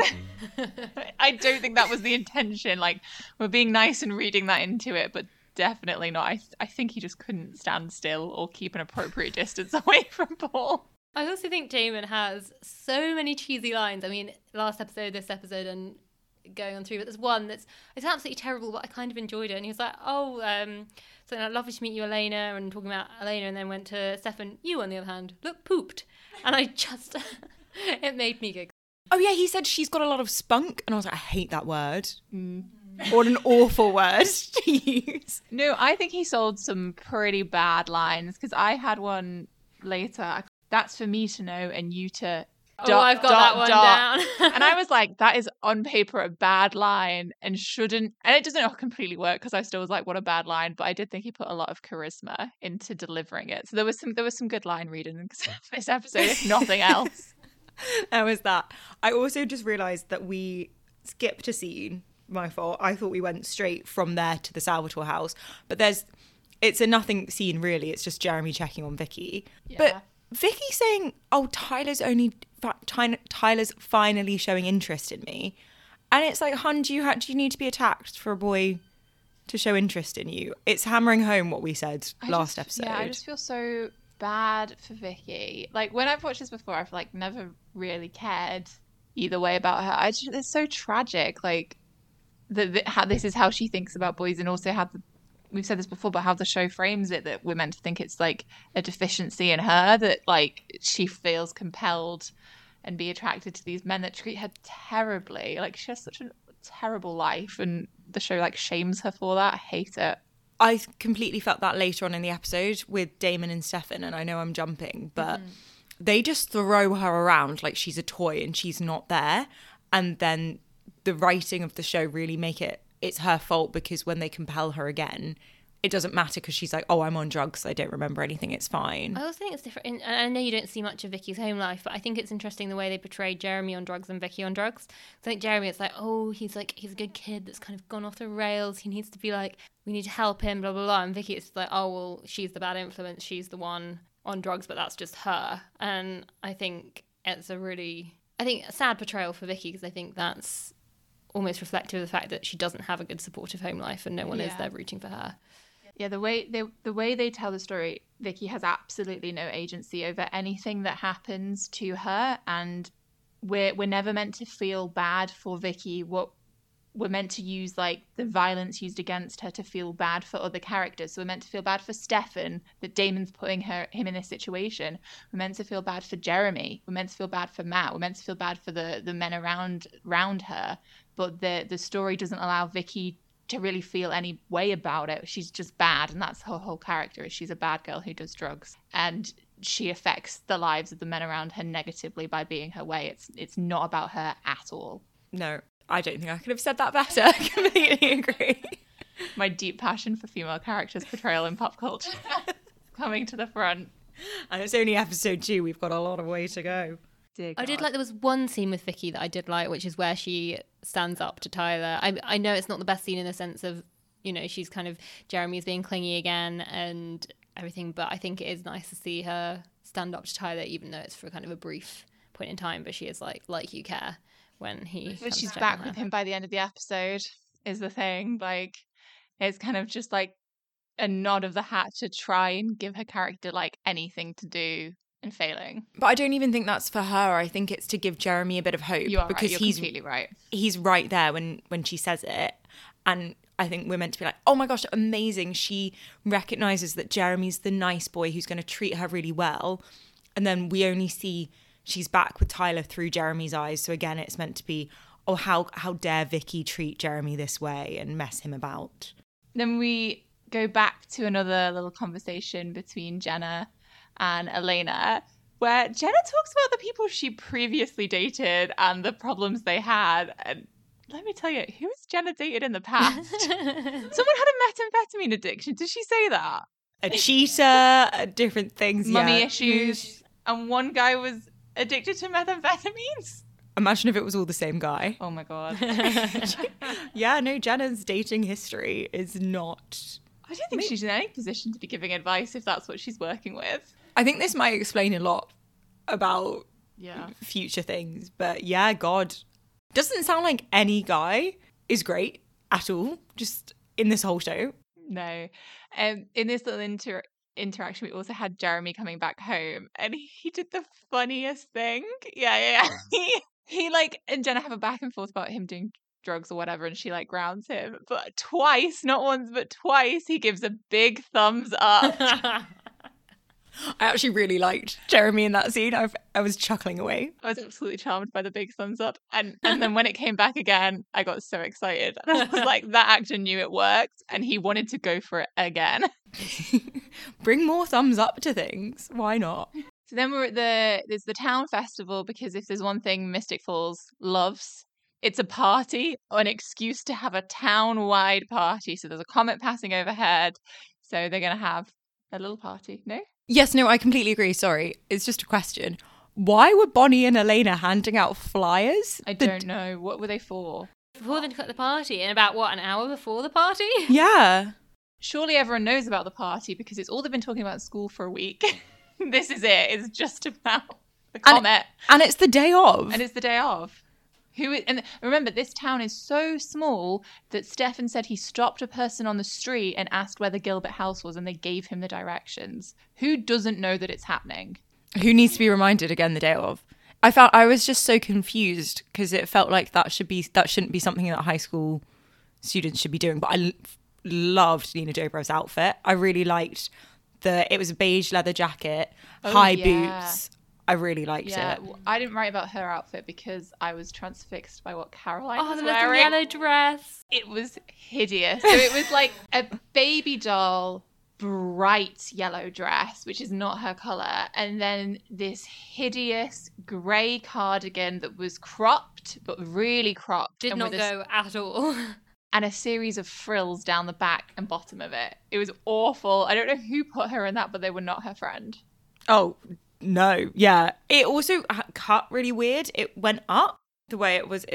I don't think that was the intention. Like, we're being nice and reading that into it, but definitely not. I think he just couldn't stand still or keep an appropriate distance away from Paul. I also think Damon has so many cheesy lines. I mean, last episode, this episode, and going on through, but there's one it's absolutely terrible, but I kind of enjoyed it. And he was like, so lovely to meet you, Elena, and talking about Elena, and then went to Stefan. You, on the other hand, look pooped. And I just, it made me giggle. Oh yeah, he said she's got a lot of spunk, and I was like, I hate that word. What an awful word to use. No, I think he sold some pretty bad lines, because I had one later. That's for me to know and you to I've got that one down. And I was like, that is on paper a bad line and shouldn't, and it doesn't completely work, because I still was like, what a bad line, but I did think he put a lot of charisma into delivering it. So there was some good line reading in this episode, if nothing else. That was that. I also just realised that we skipped a scene. My fault. I thought we went straight from there to the Salvatore house, but it's a nothing scene really. It's just Jeremy checking on Vicky. Yeah. But Vicky saying, "Oh, Tyler's finally showing interest in me," and it's like, "Hun, do you need to be attacked for a boy to show interest in you?" It's hammering home what we said last episode. Yeah, I just feel so bad for Vicky. Like, when I've watched this before, I've like never really cared either way about her. It's so tragic. Like, how this is how she thinks about boys, and also how we've said this before, but how the show frames it, that we're meant to think it's like a deficiency in her, that like she feels compelled and be attracted to these men that treat her terribly. Like, she has such a terrible life, and the show like shames her for that. I hate it. I completely felt that later on in the episode with Damon and Stefan, and I know I'm jumping, but they just throw her around like she's a toy and she's not there. And then the writing of the show really make it's her fault, because when they compel her again, it doesn't matter, because she's like, oh, I'm on drugs, I don't remember anything, it's fine. I also think it's different. And I know you don't see much of Vicky's home life, but I think it's interesting the way they portray Jeremy on drugs and Vicky on drugs. I think Jeremy, it's like, oh, he's a good kid that's kind of gone off the rails. He needs to be like, we need to help him, blah, blah, blah. And Vicky, it's like, oh, well, she's the bad influence. She's the one on drugs, but that's just her. And I think it's a sad portrayal for Vicky, because I think that's almost reflective of the fact that she doesn't have a good supportive home life and no one is there rooting for her. Yeah, the way they tell the story, Vicky has absolutely no agency over anything that happens to her, and we're never meant to feel bad for Vicky. What we're meant to use, like, the violence used against her to feel bad for other characters. So we're meant to feel bad for Stefan, that Damon's putting him in this situation. We're meant to feel bad for Jeremy. We're meant to feel bad for Matt. We're meant to feel bad for the men around her. But the story doesn't allow Vicky to really feel any way about it. She's just bad, and that's her whole character. Is she's a bad girl who does drugs, and she affects the lives of the men around her negatively by being her way. It's not about her at all. No, I don't think I could have said that better. I completely agree. My deep passion for female characters portrayal in pop culture coming to the front. And it's only episode 2. We've got a lot of way to go. I did like, there was one scene with Vicky that I did like, which is where she stands up to Tyler. I know it's not the best scene in the sense of, you know, she's kind of, Jeremy's being clingy again and everything, but I think it is nice to see her stand up to Tyler, even though it's for kind of a brief point in time, but she is like you care, when he. But she's back with him by the end of the episode. Is the thing, like, it's kind of just like a nod of the hat to try and give her character like anything to do and failing. But I don't even think that's for her. I think it's to give Jeremy a bit of hope. You are because right. You're completely right. He's right there when she says it. And I think we're meant to be like, oh my gosh, amazing. She recognises that Jeremy's the nice boy who's going to treat her really well. And then we only see she's back with Tyler through Jeremy's eyes. So again, it's meant to be, oh, how dare Vicky treat Jeremy this way and mess him about. Then we go back to another little conversation between Jenna and Elena, where Jenna talks about the people she previously dated and the problems they had. And let me tell you, who has Jenna dated in the past? Someone had a methamphetamine addiction. Did she say that? A cheater, different things. Mummy issues. And one guy was addicted to methamphetamines. Imagine if it was all the same guy. Oh my God. Yeah, no, Jenna's dating history is not... I don't think she's in any position to be giving advice if that's what she's working with. I think this might explain a lot about future things. But yeah, God. Doesn't sound like any guy is great at all, just in this whole show. No. In this little interaction, we also had Jeremy coming back home, and he did the funniest thing. Yeah. He like, and Jenna have a back and forth about him doing drugs or whatever, and she like grounds him, but twice, not once but twice, he gives a big thumbs up. I actually really liked Jeremy in that scene. I was chuckling away. I was absolutely charmed by the big thumbs up, and then when it came back again, I got so excited. And I was like, that actor knew it worked and he wanted to go for it again. Bring more thumbs up to things. Why not? So then we're at there's the town festival, because if there's one thing Mystic Falls loves, it's a party, or an excuse to have a town-wide party. So there's a comet passing overhead, so they're going to have a little party, no? Yes, no, I completely agree. Sorry. It's just a question. Why were Bonnie and Elena handing out flyers? I don't know. What were they for? Before they cut the party, and about, an hour before the party? Yeah. Surely everyone knows about the party, because it's all they've been talking about at school for a week. This is it. It's just about the comet. And it's the day of. And it's the day of. And remember, this town is so small that Stefan said he stopped a person on the street and asked where the Gilbert house was, and they gave him the directions. Who doesn't know that it's happening? Who needs to be reminded again the day of? I was just so confused, because it felt like that shouldn't be something that high school students should be doing. But I loved Nina Dobrev's outfit. I really liked it was a beige leather jacket, high boots. I really liked it. I didn't write about her outfit because I was transfixed by what Caroline was the wearing. little yellow dress. It was hideous. So it was like a baby doll, bright yellow dress, which is not her colour, and then this hideous grey cardigan that was cropped, but really cropped. Did not go at all. And a series of frills down the back and bottom of it. It was awful. I don't know who put her in that, but they were not her friend. Oh, no. Yeah. It also cut really weird. It went up the way it was.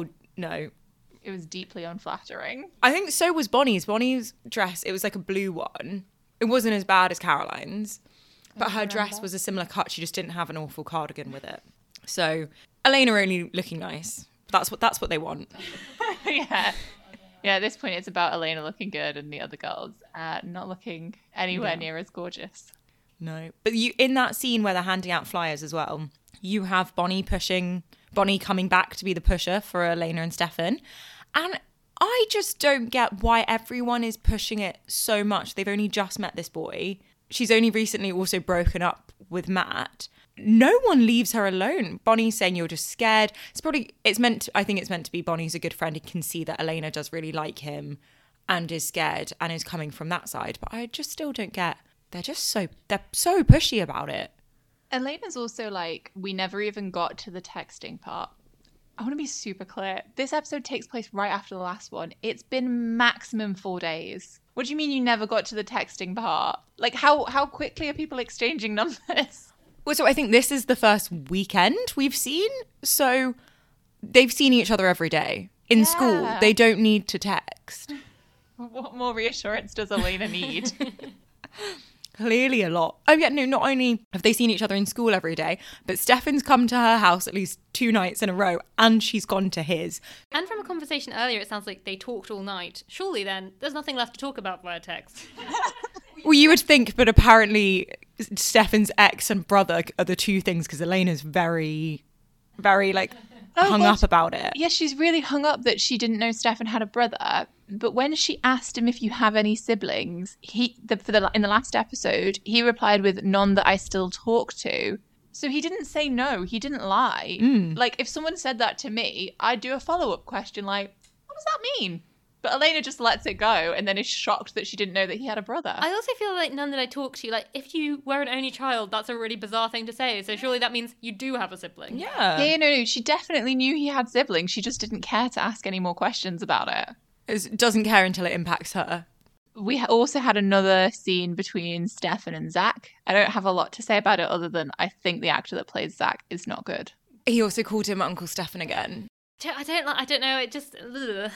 No. It was deeply unflattering. I think so was Bonnie's. Bonnie's dress, it was like a blue one. It wasn't as bad as Caroline's. But her dress was a similar cut. She just didn't have an awful cardigan with it. So Elena only looking nice. That's what they want. Yeah. Yeah, at this point, it's about Elena looking good and the other girls not looking anywhere near as gorgeous. No. But in that scene where they're handing out flyers as well, you have Bonnie coming back to be the pusher for Elena and Stefan. And I just don't get why everyone is pushing it so much. They've only just met this boy. She's only recently also broken up with Matt. No one leaves her alone. Bonnie's saying you're just scared. I think it's meant to be Bonnie's a good friend and can see that Elena does really like him and is scared and is coming from that side. But I just still don't get, they're so pushy about it. Elena's also like, we never even got to the texting part. I want to be super clear. This episode takes place right after the last one. It's been maximum 4 days. What do you mean you never got to the texting part? Like, how quickly are people exchanging numbers? Well, so I think this is the first weekend we've seen. So they've seen each other every day in school. They don't need to text. What more reassurance does Elena need? clearly a lot. Oh yeah, no, not only have they seen each other in school every day, but Stefan's come to her house at least 2 nights in a row and she's gone to his. And from a conversation earlier, it sounds like they talked all night. Surely then, there's nothing left to talk about via text. Well, you would think, but apparently Stefan's ex and brother are the two things, because Elena's very, very like hung up about it. Yeah, she's really hung up that she didn't know Stefan had a brother. But when she asked him if you have any siblings, in the last episode, he replied with none that I still talk to. So he didn't say no. He didn't lie. Like, if someone said that to me, I'd do a follow-up question like, what does that mean? But Elena just lets it go and then is shocked that she didn't know that he had a brother. I also feel like none that I talk to, like, if you were an only child, that's a really bizarre thing to say. So surely that means you do have a sibling. Yeah. No, she definitely knew he had siblings. She just didn't care to ask any more questions about it. It doesn't care until it impacts her. We also had another scene between Stefan and Zach. I don't have a lot to say about it other than I think the actor that plays Zach is not good. He also called him Uncle Stefan again. I don't know, it just... Ugh.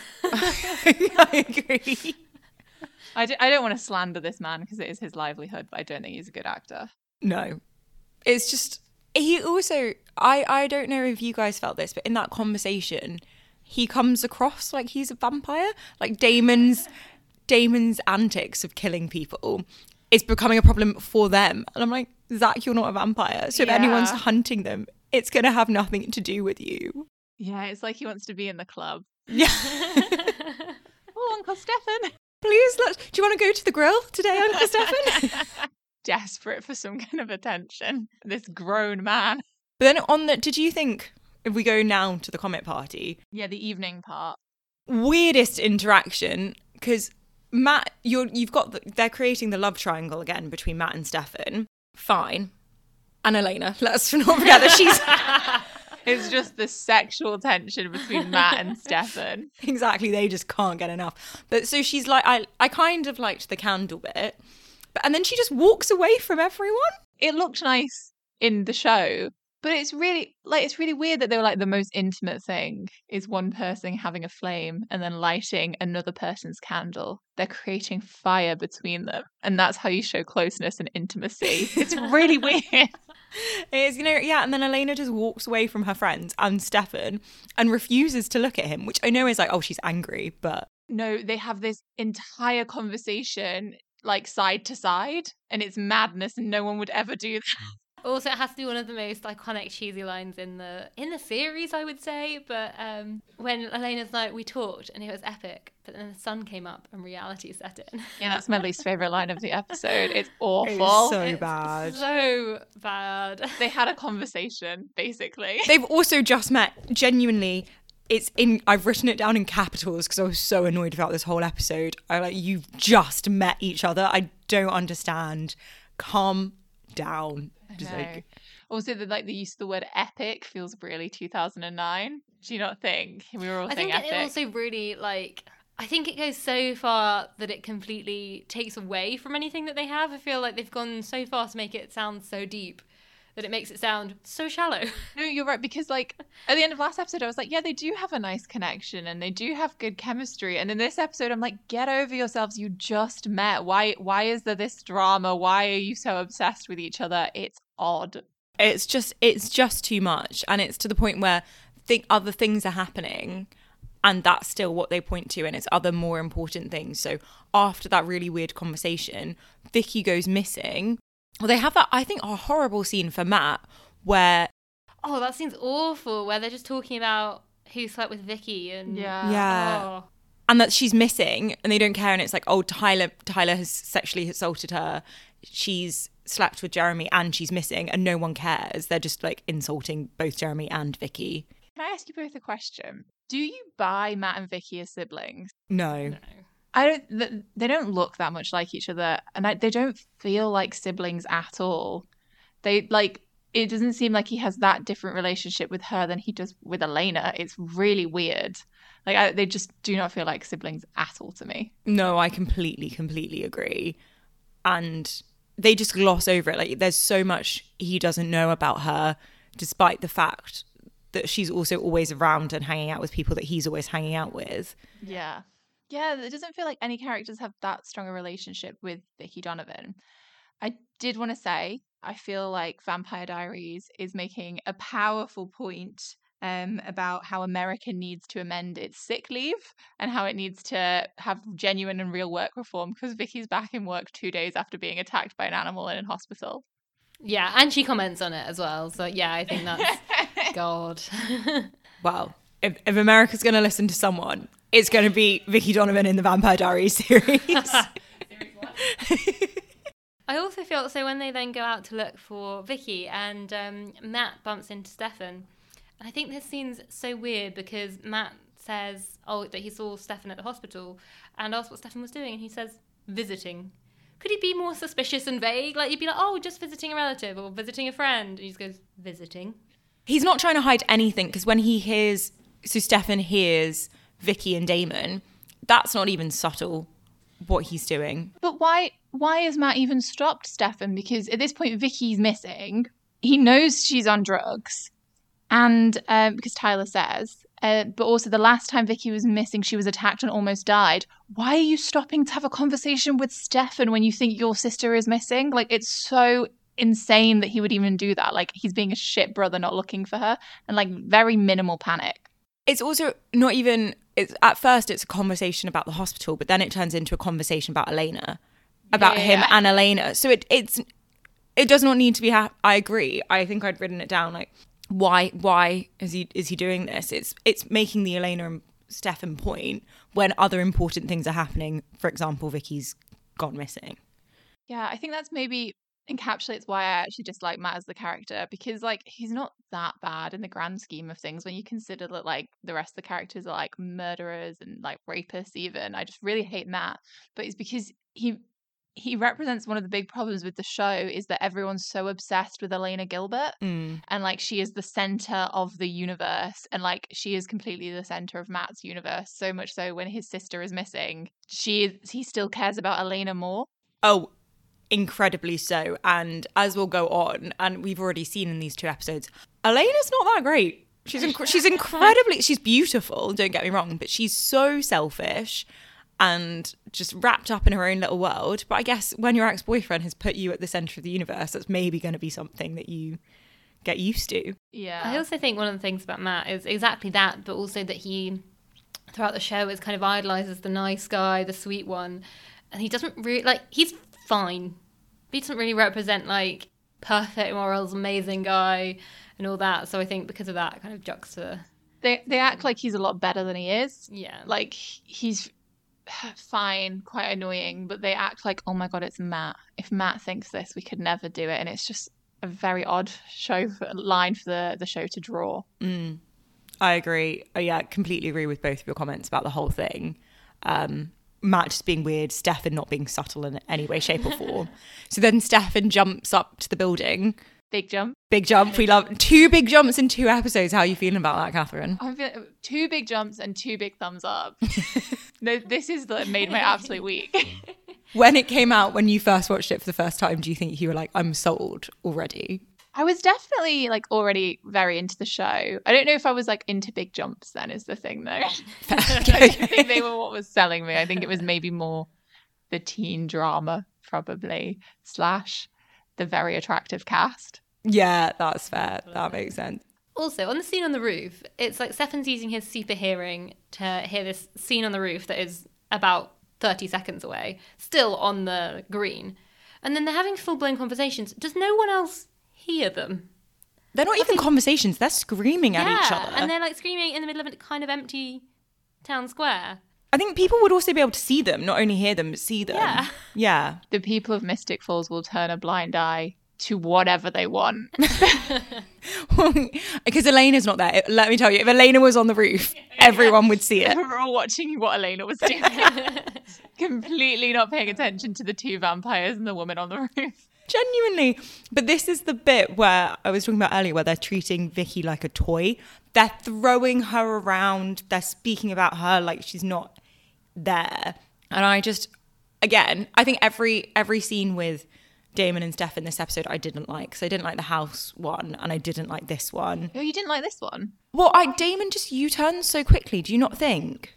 I agree. I don't want to slander this man because it is his livelihood, but I don't think he's a good actor. No. It's just... He also... I don't know if you guys felt this, but in that conversation, he comes across like he's a vampire. Like Damon's antics of killing people is becoming a problem for them. And I'm like, Zach, you're not a vampire. So if anyone's hunting them, it's going to have nothing to do with you. Yeah, it's like he wants to be in the club. Yeah. Oh, Uncle Stefan. Please, do you want to go to the grill today, Uncle Stefan? Desperate for some kind of attention. This grown man. But then did you think, if we go now to the comet party? Yeah, the evening part. Weirdest interaction, because Matt, they're creating the love triangle again between Matt and Stefan. Fine. And Elena, let's not forget that she's... It's just the sexual tension between Matt and Stefan. Exactly, they just can't get enough. But so she's like, I kind of liked the candle bit, and then she just walks away from everyone. It looked nice in the show, but it's really weird that they were like the most intimate thing is one person having a flame and then lighting another person's candle. They're creating fire between them, and that's how you show closeness and intimacy. It's really weird. It is, and then Elena just walks away from her friends and Stefan and refuses to look at him, which I know is like, oh, she's angry, but... No, they have this entire conversation, like, side to side, and it's madness, and no one would ever do that. Also, it has to be one of the most iconic cheesy lines in the series, I would say. But when Elena's like, we talked and it was epic, but then the sun came up and reality set in. Yeah, that's my least favourite line of the episode. It's awful. It's bad. So bad. They had a conversation, basically. They've also just met. Genuinely, I've written it down in capitals because I was so annoyed about this whole episode. You've just met each other. I don't understand. Calm down. Also, the use of the word epic feels really 2009. Do you not think? We were all saying epic. I think it also really, I think it goes so far that it completely takes away from anything that they have. I feel like they've gone so far to make it sound so deep that it makes it sound so shallow. No, you're right, because at the end of last episode I was like, yeah, they do have a nice connection and they do have good chemistry, and in this episode I'm like, get over yourselves, you just met. Why is there this drama? Why are you so obsessed with each other? It's odd. It's just too much, and it's to the point where other things are happening and that's still what they point to, and it's other more important things. So after that really weird conversation, Vicky goes missing. Well, they have that, I think, a horrible scene for Matt where... Oh, that seems awful, where they're just talking about who slept with Vicky and... Yeah. Oh. And that she's missing and they don't care, and it's like, oh, Tyler has sexually assaulted her. She's slept with Jeremy and she's missing, and no one cares. They're just like insulting both Jeremy and Vicky. Can I ask you both a question? Do you buy Matt and Vicky as siblings? No. They don't look that much like each other, and they don't feel like siblings at all. It doesn't seem like he has that different relationship with her than he does with Elena. It's really weird. They just do not feel like siblings at all to me. No, I completely agree. And they just gloss over it. There's so much he doesn't know about her, despite the fact that she's also always around and hanging out with people that he's always hanging out with. Yeah. Yeah, it doesn't feel like any characters have that strong a relationship with Vicky Donovan. I did want to say, I feel like Vampire Diaries is making a powerful point about how America needs to amend its sick leave and how it needs to have genuine and real work reform, because Vicky's back in work 2 days after being attacked by an animal in a hospital. Yeah, and she comments on it as well. So yeah, I think that's God. Well, if America's going to listen to someone, it's going to be Vicky Donovan in the Vampire Diaries series. I also feel so when they then go out to look for Vicky and Matt bumps into Stefan. And I think this scene's so weird because Matt says, that he saw Stefan at the hospital and asked what Stefan was doing. And he says, visiting. Could he be more suspicious and vague? Like, you'd be like, oh, just visiting a relative or visiting a friend. And he just goes, visiting. He's not trying to hide anything, because when he hears, so Stefan hears Vicky and Damon, that's not even subtle what he's doing. But why has Matt even stopped Stefan? Because at this point, Vicky's missing. He knows she's on drugs. And because Tyler says, but also the last time Vicky was missing, she was attacked and almost died. Why are you stopping to have a conversation with Stefan when you think your sister is missing? Like, it's so insane that he would even do that. Like, he's being a shit brother, not looking for her, and like very minimal panic. It's also not even, at first it's a conversation about the hospital, but then it turns into a conversation about Elena, about him and Elena. So it does not need to be, I agree. I think I'd written it down, like, why is he doing this? It's making the Elena and Stefan point when other important things are happening. For example, Vicky's gone missing. Yeah, I think that's maybe encapsulates why I actually dislike Matt as the character, because like he's not that bad in the grand scheme of things when you consider that like the rest of the characters are like murderers and like rapists even. I just really hate Matt, but it's because he represents one of the big problems with the show is that everyone's so obsessed with Elena Gilbert and like she is the center of the universe and like she is completely the center of Matt's universe, so much so when his sister is missing he still cares about Elena more. Oh, incredibly so. And as we'll go on, and we've already seen in these 2 episodes, Elena's not that great. She's incredibly, she's beautiful, don't get me wrong, but she's so selfish and just wrapped up in her own little world. But I guess when your ex-boyfriend has put you at the centre of the universe, that's maybe going to be something that you get used to. Yeah. I also think one of the things about Matt is exactly that, but also that he, throughout the show, is kind of idolises the nice guy, the sweet one. And he doesn't really, like, he's fine. But he doesn't really represent, like, perfect morals, amazing guy, and all that. So I think because of that, kind of juxta. They act like he's a lot better than he is. Yeah. Like, he's fine, quite annoying, but they act like, oh my god, it's Matt. If Matt thinks this, we could never do it. And it's just a very odd line for the show to draw. I agree. Yeah, completely agree with both of your comments about the whole thing. Matt just being weird, Stefan not being subtle in any way, shape or form. So then Stefan jumps up to the building. Big jump. We love 2 big jumps in 2 episodes. How are you feeling about that, Catherine? I feel 2 big jumps and 2 big thumbs up. No, this is made my absolute week. When it came out, when you first watched it for the first time, do you think you were like, I'm sold already? I was definitely like already very into the show. I don't know if I was like into big jumps then is the thing though. I don't think they were what was selling me. I think it was maybe more the teen drama probably / the very attractive cast. Yeah, that's fair. That makes sense. Also, on the scene on the roof, it's like Stefan's using his super hearing to hear this scene on the roof that is about 30 seconds away, still on the green. And then they're having full-blown conversations. Does no one else hear them? They're not even conversations. They're screaming at each other. And they're like screaming in the middle of a kind of empty town square. I think people would also be able to see them, not only hear them, but see them. Yeah. The people of Mystic Falls will turn a blind eye to whatever they want. Because Elena's not there. Let me tell you, if Elena was on the roof, everyone would see it. We were all watching what Elena was doing. Completely not paying attention to the 2 vampires and the woman on the roof. Genuinely. But this is the bit where I was talking about earlier, where they're treating Vicky like a toy. They're throwing her around. They're speaking about her like she's not there. And I just, again, I think every scene with Damon and Steph in this episode I didn't like. So I didn't like the house one and I didn't like this one. Oh, you didn't like this one? Well, Damon just U-turns so quickly. Do you not think?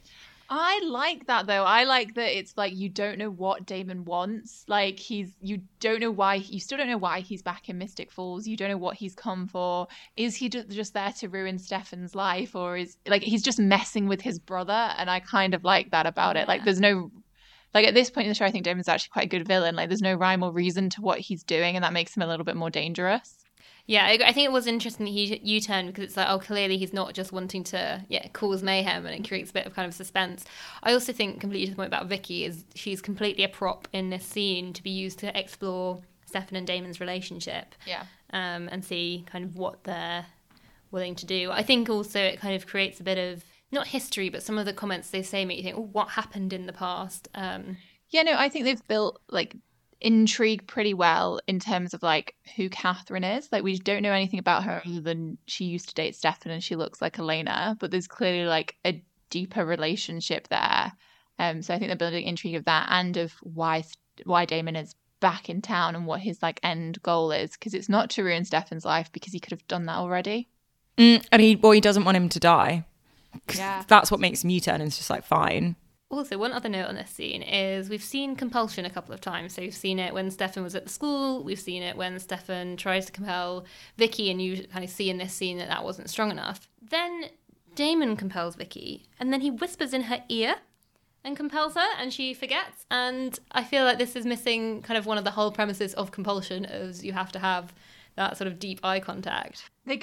I like that though. I like that it's like you don't know what Damon wants. Like you don't know why, you still don't know why he's back in Mystic Falls. You don't know what he's come for. Is he just there to ruin Stefan's life, or is like he's just messing with his brother? And I kind of like that about it. Like there's no, like at this point in the show, I think Damon's actually quite a good villain. Like there's no rhyme or reason to what he's doing, and that makes him a little bit more dangerous. Yeah, I think it was interesting that he U-turned because it's like, oh, clearly he's not just wanting to, cause mayhem, and it creates a bit of kind of suspense. I also think, completely to the point about Vicky, is she's completely a prop in this scene to be used to explore Stefan and Damon's relationship. Yeah. And see kind of what they're willing to do. I think also it kind of creates a bit of, not history, but some of the comments they say make you think, oh, what happened in the past? Yeah, no, I think they've built like intrigue pretty well in terms of like who Catherine is. Like we don't know anything about her other than she used to date Stefan and she looks like Elena, but there's clearly like a deeper relationship there. So I think they're building intrigue of that and of why Damon is back in town and what his like end goal is, because it's not to ruin Stefan's life, because he could have done that already. And he doesn't want him to die. Yeah, that's what makes him U-turn, and it's just like fine. Also, one other note on this scene is we've seen compulsion a couple of times. So we've seen it when Stefan was at the school. We've seen it when Stefan tries to compel Vicky, and you kind of see in this scene that wasn't strong enough. Then Damon compels Vicky, and then he whispers in her ear and compels her, and she forgets. And I feel like this is missing kind of one of the whole premises of compulsion, as you have to have that sort of deep eye contact. They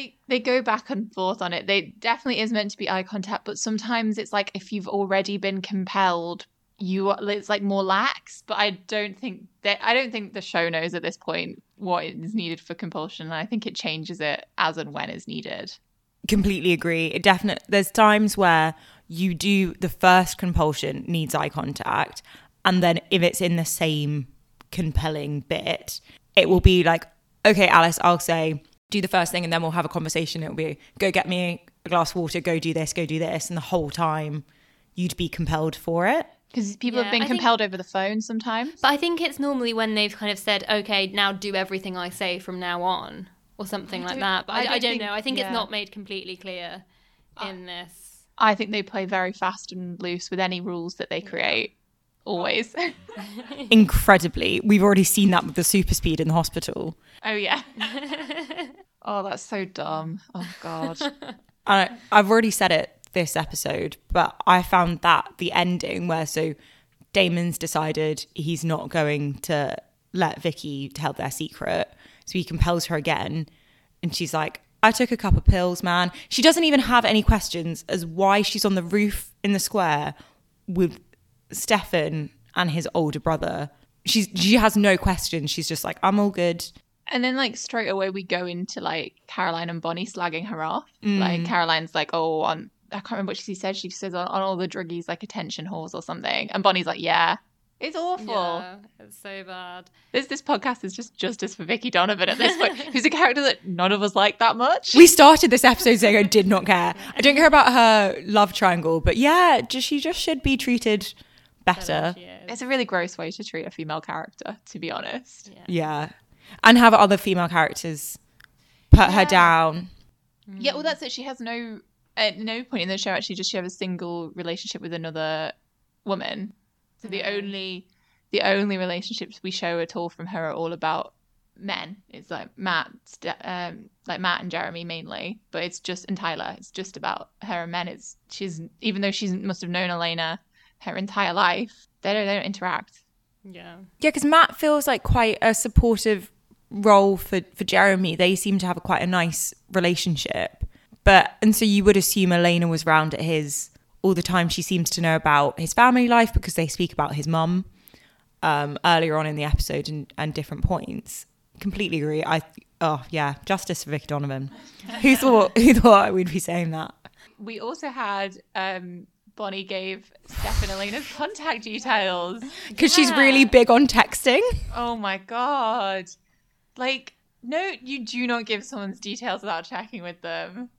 go back and forth on it. They definitely is meant to be eye contact, but sometimes it's like if you've already been compelled, it's like more lax. But I don't think the show knows at this point what is needed for compulsion, and I think it changes it as and when is needed. Completely agree. There's times where you do the first compulsion needs eye contact, and then if it's in the same compelling bit, it will be like, okay, Alice, I'll say, do the first thing, and then we'll have a conversation. It'll be, go get me a glass of water, go do this. And the whole time you'd be compelled for it. Because people have been compelled over the phone sometimes. But I think it's normally when they've kind of said, okay, now do everything I say from now on, or something like that. But I don't know. I think it's not made completely clear in this. I think they play very fast and loose with any rules that they create. Always. Incredibly. We've already seen that with the super speed in the hospital. Oh, yeah. Oh, that's so dumb. Oh, God. I've already said it this episode, but I found that the ending where Damon's decided he's not going to let Vicky tell their secret. So he compels her again. And she's like, I took a couple of pills, man. She doesn't even have any questions as why she's on the roof in the square with Stefan and his older brother. She has no questions. She's just like, I'm all good. And then like straight away we go into like Caroline and Bonnie slagging her off. Like Caroline's like, oh, I can't remember what she said. She says on all the druggies like attention whores or something. And Bonnie's like, yeah, it's awful. Yeah, it's so bad. This podcast is just justice for Vicky Donovan at this point, who's a character that none of us like that much. We started this episode saying I did not care. I don't care about her love triangle, but yeah, she just should be treated better. It's a really gross way to treat a female character, to be honest. Yeah. And have other female characters put her down. Yeah, well, that's it. She has no, at no point in the show actually does she have a single relationship with another woman. So the only relationships we show at all from her are all about men. It's like Matt and Jeremy mainly, but it's just, and Tyler. It's just about her and men. She's even though she must have known Elena her entire life, they don't interact. Yeah, because Matt feels like quite a supportive role for Jeremy. They seem to have quite a nice relationship, and so you would assume Elena was round at his all the time. She seems to know about his family life because they speak about his mum earlier on in the episode and different points. Completely agree. Justice for Vicky Donovan. Who thought we'd be saying that? We also had Bonnie gave Stefan Elena's contact details. Because she's really big on texting. Oh my God. Like, no, you do not give someone's details without checking with them.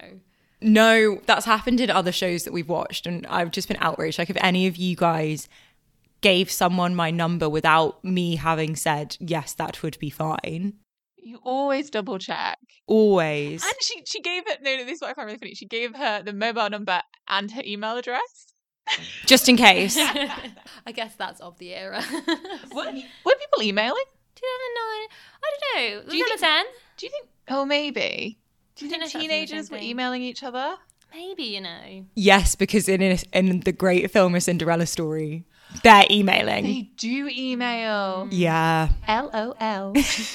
No, that's happened in other shows that we've watched, and I've just been outraged. Like, if any of you guys gave someone my number without me having said, yes, that would be fine. You always double check. Always. And she gave it, no, this is what I find really funny. She gave her the mobile number and her email address. Just in case. I guess that's of the era. Were people emailing? 2009. I don't know. Was Do you that think- 10? Do you think? Oh, maybe. Do you I don't know think if that's the teenagers same were thing. emailing each other? Maybe, you know. Yes, because in the great film A Cinderella Story, they're emailing. They do email. Yeah. LOL.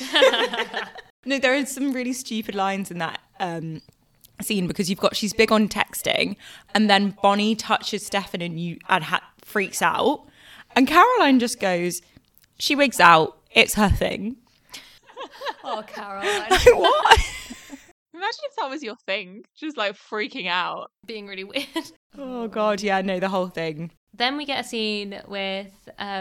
No, there are some really stupid lines in that scene because she's big on texting, and then Bonnie touches Stefan and freaks out, and Caroline just goes, she wigs out, it's her thing. Oh, Caroline. Like, what? Imagine if that was your thing, just like freaking out. Being really weird. Oh God, yeah, no, the whole thing. Then we get a scene with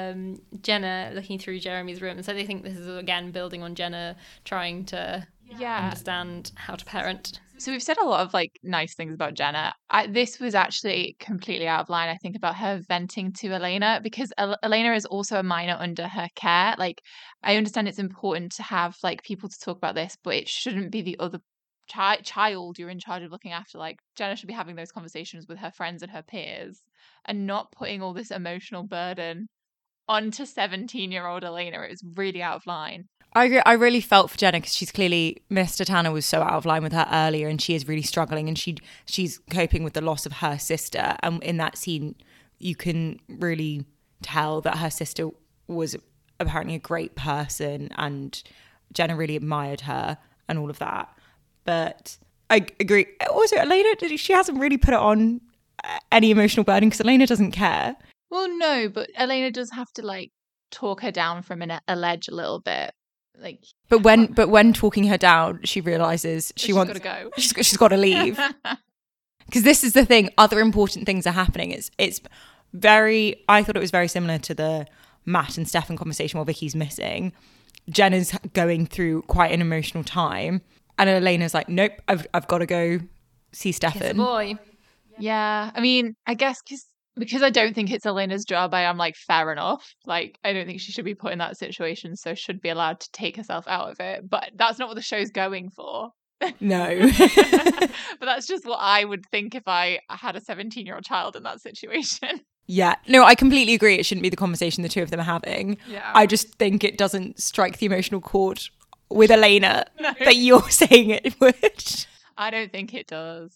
Jenna looking through Jeremy's room. So they think this is, again, building on Jenna trying to understand how to parent. So we've said a lot of like nice things about Jenna. This was actually completely out of line, I think, about her venting to Elena, because Elena is also a minor under her care. Like, I understand it's important to have like people to talk about this, but it shouldn't be the other child you're in charge of looking after. Like, Jenna should be having those conversations with her friends and her peers and not putting all this emotional burden onto 17-year-old Elena. It was really out of line. I really felt for Jenna because she's clearly, Mr. Tanner was so out of line with her earlier, and she is really struggling, and she's coping with the loss of her sister. And in that scene, you can really tell that her sister was apparently a great person, and Jenna really admired her and all of that. But I agree. Also, Elena, she hasn't really put it on any emotional burden because Elena doesn't care. Well, no, but Elena does have to like talk her down from a ledge a little bit. Like, But when talking her down, she realizes she's got to go. She's got to leave. Because this is the thing. Other important things are happening. It's very. I thought it was very similar to the Matt and Stefan conversation while Vicky's missing. Jenna's going through quite an emotional time, and Elena's like, "Nope, I've got to go see Stefan." Kiss a boy. Yeah, I mean, I guess because I don't think it's Elena's job, I am like, fair enough. Like, I don't think she should be put in that situation, so should be allowed to take herself out of it. But that's not what the show's going for. No. But that's just what I would think if I had a 17-year-old child in that situation. Yeah, no, I completely agree. It shouldn't be the conversation the two of them are having. Yeah. I just think it doesn't strike the emotional chord with Elena that you're saying it would. I don't think it does.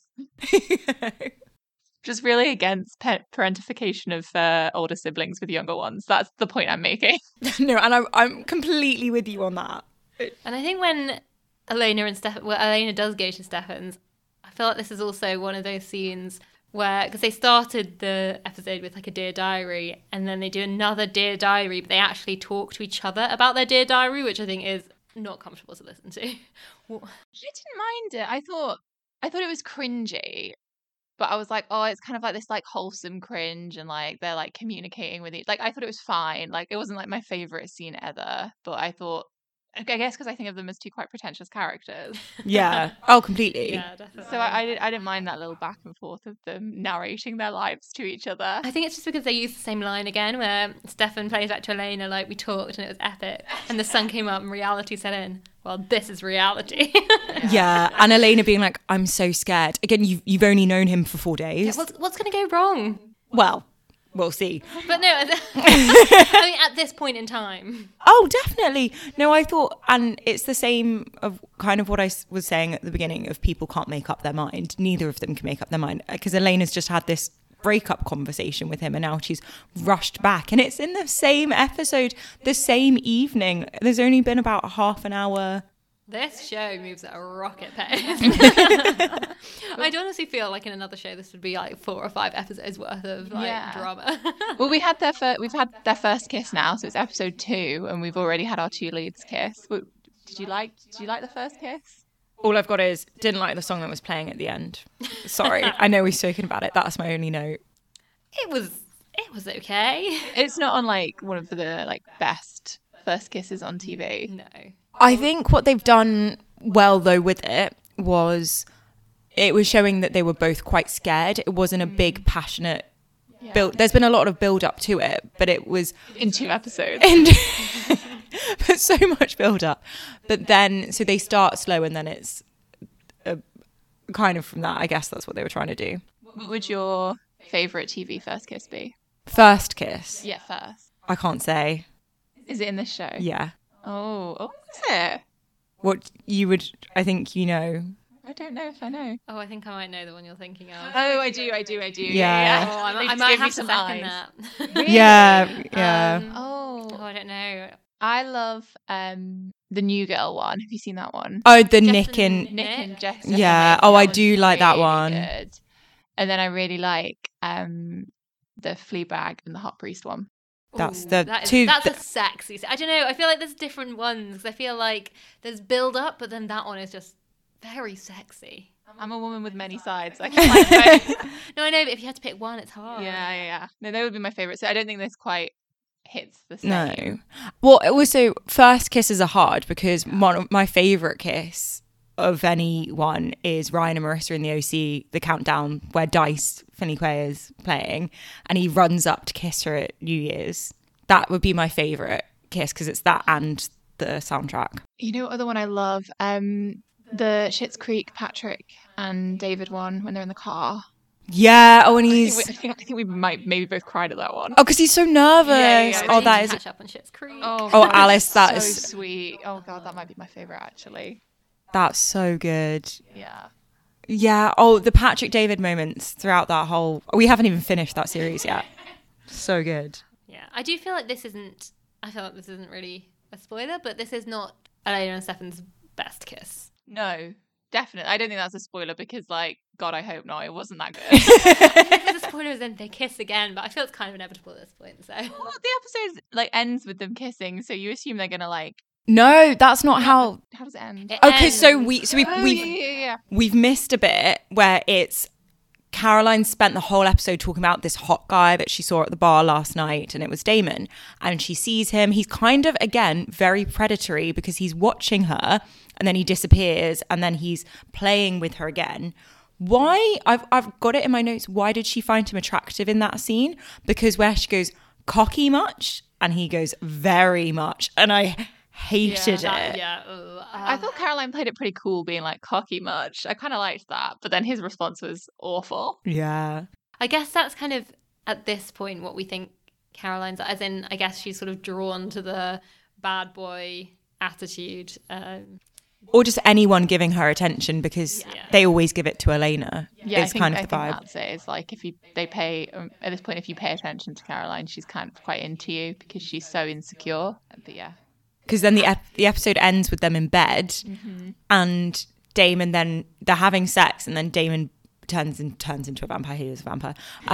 Just really against parentification of older siblings with younger ones. That's the point I'm making. No, and I'm completely with you on that. And I think when Elena does go to Stefan's, I feel like this is also one of those scenes where, because they started the episode with like a Dear Diary, and then they do another Dear Diary, but they actually talk to each other about their Dear Diary, which I think is not comfortable to listen to. I didn't mind it. I thought it was cringy. But I was like, oh, it's kind of like this like wholesome cringe, and like they're like communicating with each. Like, I thought it was fine. Like, it wasn't like my favorite scene ever. But I thought, I guess because I think of them as two quite pretentious characters. Yeah. Oh, completely. Yeah, definitely. So I didn't mind that little back and forth of them narrating their lives to each other. I think it's just because they use the same line again, where Stefan plays back to Elena, like, we talked and it was epic, and the sun came up and reality set in. Well, this is reality. Yeah, and Elena being like, I'm so scared. Again, you've only known him for 4 days. What's going to go wrong? Well, we'll see. But no, I mean, at this point in time. Oh, definitely. No, I thought, and it's the same of kind of what I was saying at the beginning of people can't make up their mind. Neither of them can make up their mind, because Elena's just had this breakup conversation with him, and now she's rushed back, and it's in the same episode, the same evening. There's only been about half an hour. This show moves at a rocket pace. I'd honestly feel like in another show this would be like 4 or 5 episodes worth of like drama. Well, we've had their first kiss now, so it's episode 2, and we've already had our 2 leads kiss. Did you like the first kiss? All I've got is didn't like the song that was playing at the end. Sorry, I know we've spoken about it. That's my only note. It was okay. It's not on like one of the like best first kisses on TV. No. I think what they've done well though with it was showing that they were both quite scared. It wasn't a big passionate build. There's been a lot of build up to it, but it was in 2 episodes. but so much build up. But then so they start slow, and then it's kind of from that. I guess that's what they were trying to do. What would your favourite TV first kiss be? First kiss. Yeah, first. I can't say. Is it in this show? Yeah. Oh, is it? What you would, I think you know. I don't know if I know. Oh, I think I might know the one you're thinking of. Oh, I do. Yeah. Oh, They I just might gave me have to some second eyes. that. Really? Yeah. Oh, Oh, I don't know. I love the New Girl one. Have you seen that one? Oh, the Jess Nick and Nick and Jess. Yeah. Nick. Oh, That I was do like that really one. good. And then I really like the Fleabag and the Hot Priest one. That's Ooh, the that is, two. That's a sexy. I don't know. I feel like there's different ones. 'Cause I feel like there's build up, but then that one is just very sexy. I'm a woman with many sides. I can like both. No, I know, but if you had to pick one, it's hard. Yeah. No, they would be my favorite. So I don't think this quite hits the same. No. Well, also, first kisses are hard because one of my favourite kiss of anyone is Ryan and Marissa in the OC, the countdown where Dice Finiquet is playing, and he runs up to kiss her at New Year's. That would be my favourite kiss because it's that and the soundtrack. You know what other one I love? The Schitt's Creek Patrick and David one when they're in the car. Yeah. Oh, and I he's think we might maybe both cried at that one. because he's so nervous. Yeah. Oh, I that need is. to catch up on Schitt's Creek. Oh, Oh, God, Alice, it's that so is- sweet. Oh God, that might be my favorite actually. That's so good. Yeah. Yeah. Oh, the Patrick David moments throughout that whole. We haven't even finished that series yet. So good. Yeah, I do feel like this isn't. I feel like this isn't really a spoiler, but this is not Elena and Stefan's best kiss. No, definitely. I don't think that's a spoiler because, like, God, I hope not. It wasn't that good. If the spoiler is then they kiss again, but I feel it's kind of inevitable at this point. So Well, the episode like ends with them kissing, so you assume they're gonna like. No, that's not how. How does it end? It Okay, so ends. Yeah. we've missed a bit where it's Caroline spent the whole episode talking about this hot guy that she saw at the bar last night, and it was Damon. And she sees him. He's kind of, again, very predatory because he's watching her and then he disappears and then he's playing with her again. Why? I've got it in my notes. Why did she find him attractive in that scene? Because where she goes, cocky much? And he goes, very much. And I hated it. I thought Caroline played it pretty cool, being like cocky much. I kind of liked that, but then his response was awful. Yeah. I guess that's kind of at this point what we think Caroline's, as in, I guess she's sort of drawn to the bad boy attitude. Or just anyone giving her attention because Yeah. they always give it to Elena. Yeah, It's kind of the I vibe. think that's it. It's like if they pay at this point, if you pay attention to Caroline, she's kind of quite into you because she's so insecure. But yeah, Because then the episode ends with them in bed and Damon, then they're having sex and then Damon turns into a vampire. He is a vampire.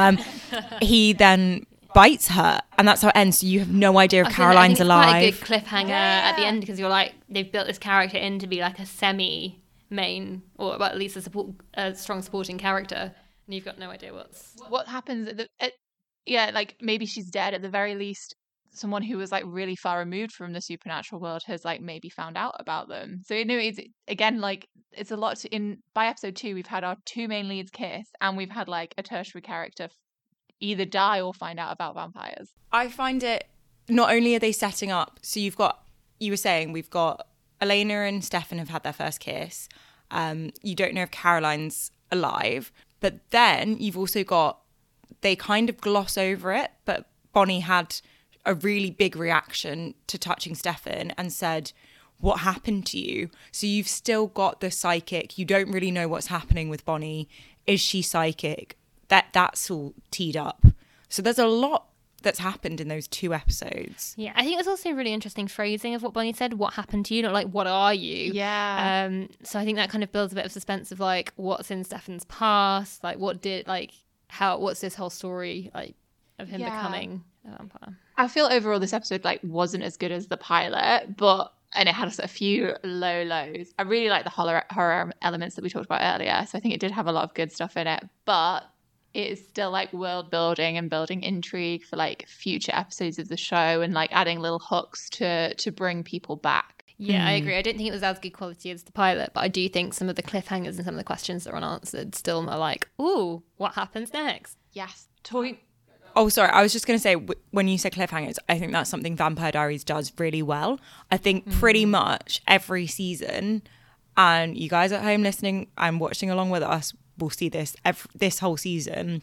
He then bites her and that's how it ends. So you have no idea if Caroline's I think alive. it's quite a good cliffhanger at the end because you're like, they've built this character in to be like a semi-main or well, at least a strong supporting character, and you've got no idea what happens yeah, like maybe she's dead at the very least. Someone who was like really far removed from the supernatural world has like maybe found out about them. So you know, it's again like it's a lot by episode 2 we've had our two main leads kiss and we've had like a tertiary character either die or find out about vampires. I find it, not only are they setting up, so you were saying we've got Elena and Stefan have had their first kiss. You don't know if Caroline's alive, but then you've also got, they kind of gloss over it, but Bonnie had a really big reaction to touching Stefan and said, what happened to you? So you've still got the psychic. You don't really know what's happening with Bonnie. Is she psychic? That's all teed up. So there's a lot that's happened in those 2 episodes. Yeah, I think it's also really interesting phrasing of what Bonnie said. What happened to you? Not like, what are you? Yeah. So I think that kind of builds a bit of suspense of like, what's in Stefan's past? Like, what's this whole story like of him becoming a vampire? I feel overall this episode like wasn't as good as the pilot, and it had a few low lows. I really like the horror elements that we talked about earlier, so I think it did have a lot of good stuff in it, but it is still like world building and building intrigue for like future episodes of the show and like adding little hooks to bring people back. Yeah, I agree. I don't think it was as good quality as the pilot, but I do think some of the cliffhangers and some of the questions that were unanswered still are like, ooh, what happens next? Yes. Talking. Oh, sorry. I was just going to say, when you said cliffhangers, I think that's something Vampire Diaries does really well. I think pretty much every season, and you guys at home listening and watching along with us will see this whole season.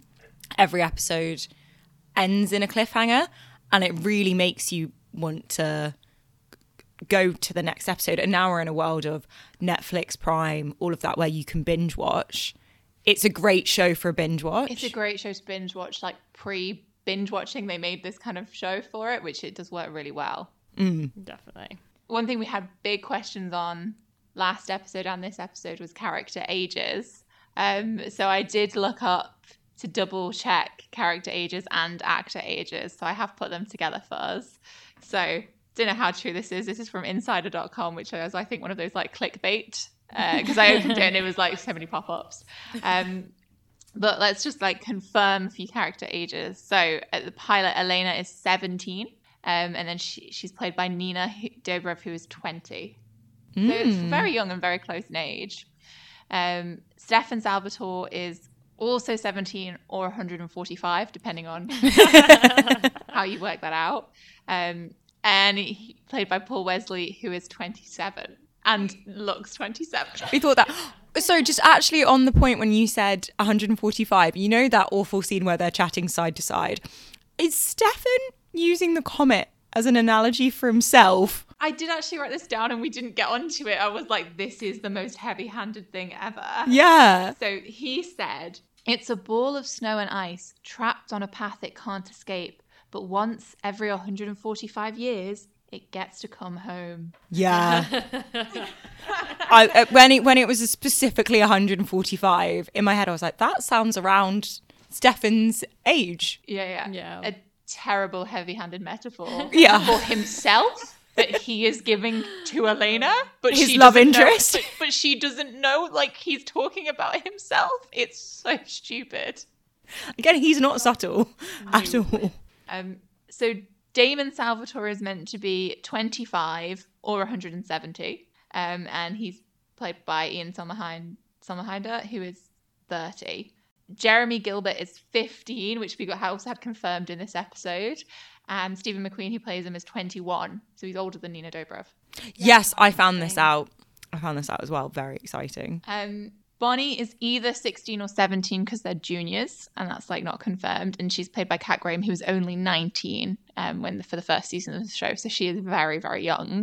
every episode ends in a cliffhanger, and it really makes you want to go to the next episode. And now we're in a world of Netflix, Prime, all of that, where you can binge watch. It's a great show for a binge watch. It's a great show to binge watch. Like pre-binge watching, they made this kind of show for it, which it does work really well. Definitely. One thing we had big questions on last episode and this episode was character ages. So I did look up to double check character ages and actor ages. So I have put them together for us. So don't know how true this is. This is from insider.com, which was, I think, one of those like clickbait, because I opened it and it was like so many pop-ups. But let's just like confirm a few character ages. So at the pilot, Elena is 17, and then she's played by Nina Dobrev, who is 20. So it's very young and very close in age. Stefan Salvatore is also 17 or 145, depending on how you work that out. And he played by Paul Wesley, who is 27 and looks 27. We thought that. So just actually on the point when you said 145, you know that awful scene where they're chatting side to side? Is Stefan using the comet as an analogy for himself? I did actually write this down and we didn't get onto it. I was like, this is the most heavy-handed thing ever. Yeah. So he said, it's a ball of snow and ice trapped on a path it can't escape. But once every 145 years, it gets to come home. Yeah. When it was specifically 145, in my head I was like, that sounds around Stefan's age. Yeah. A terrible heavy-handed metaphor for himself that he is giving to Elena, but his love interest. But she doesn't know, like, he's talking about himself. It's so stupid. Again, he's not subtle at all. So Damon Salvatore is meant to be 25 or 170, and he's played by Ian Sommerhinder, who is 30. Jeremy Gilbert is 15, which we also had confirmed in this episode. And Stephen McQueen, who plays him, is 21. So he's older than Nina Dobrev. Yes, I found this out. As well. Very exciting. Bonnie is either 16 or 17 because they're juniors, and that's like not confirmed. And she's played by Kat Graham, who was only 19 for the first season of the show. So she is very, very young.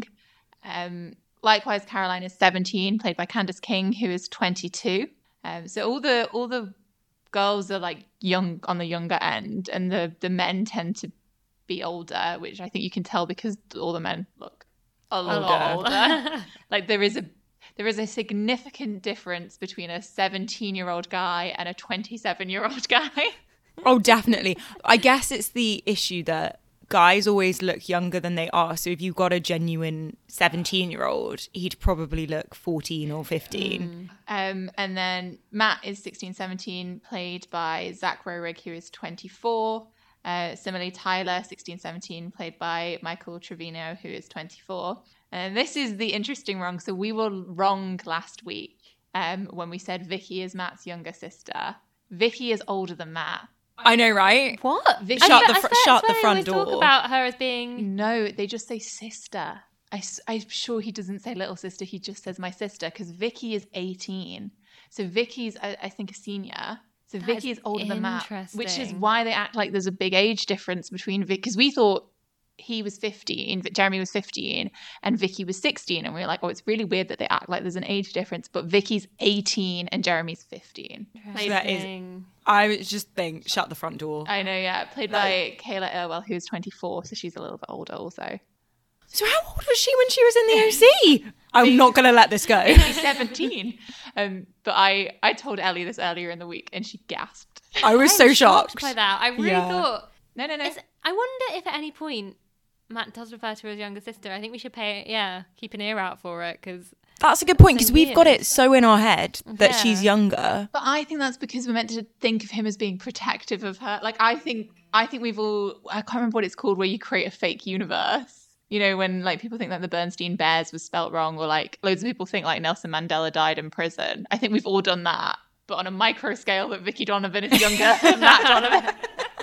Likewise, Caroline is 17, played by Candice King, who is 22. So all the girls are like young, on the younger end, and the men tend to be older, which I think you can tell because all the men look a lot older. Like there is a significant difference between a 17-year-old guy and a 27-year-old guy. Oh, definitely. I guess it's the issue that guys always look younger than they are. So if you've got a genuine 17-year-old, he'd probably look 14 or 15. And then Matt is 16, 17, played by Zach Roerig, who is 24. Similarly, Tyler, 16, 17, played by Michael Trevino, who is 24. And this is the interesting wrong. So we were wrong last week when we said Vicky is Matt's younger sister. Vicky is older than Matt. I know, right? What? Shut the front door. Talk about her as being... No, they just say sister. I'm sure he doesn't say little sister. He just says my sister, because Vicky is 18. So Vicky's, I think, a senior. So Vicky is older than Matt, which is why they act like there's a big age difference between Vicky. Because we thought he was 15, Jeremy was 15, and Vicky was 16. And we were like, oh, it's really weird that they act like there's an age difference. But Vicky's 18 and Jeremy's 15. So that is, I just think, shut the front door. I know, yeah. Played by Kayla Irwell, who's 24. So she's a little bit older also. So how old was she when she was in the OC? I'm not going to let this go. 17. But I told Ellie this earlier in the week and she gasped. I was so shocked by that. I really thought... No. I wonder if at any point Matt does refer to her as younger sister. I think we should keep an ear out for it, because... That's a good point, because we've got it so in our head that she's younger. But I think that's because we're meant to think of him as being protective of her. Like, I think we've all... I can't remember what it's called, where you create a fake universe. You know, when like people think that the Bernstein Bears was spelt wrong, or like loads of people think like Nelson Mandela died in prison. I think we've all done that, but on a micro scale that Vicky Donovan is younger than Matt Donovan.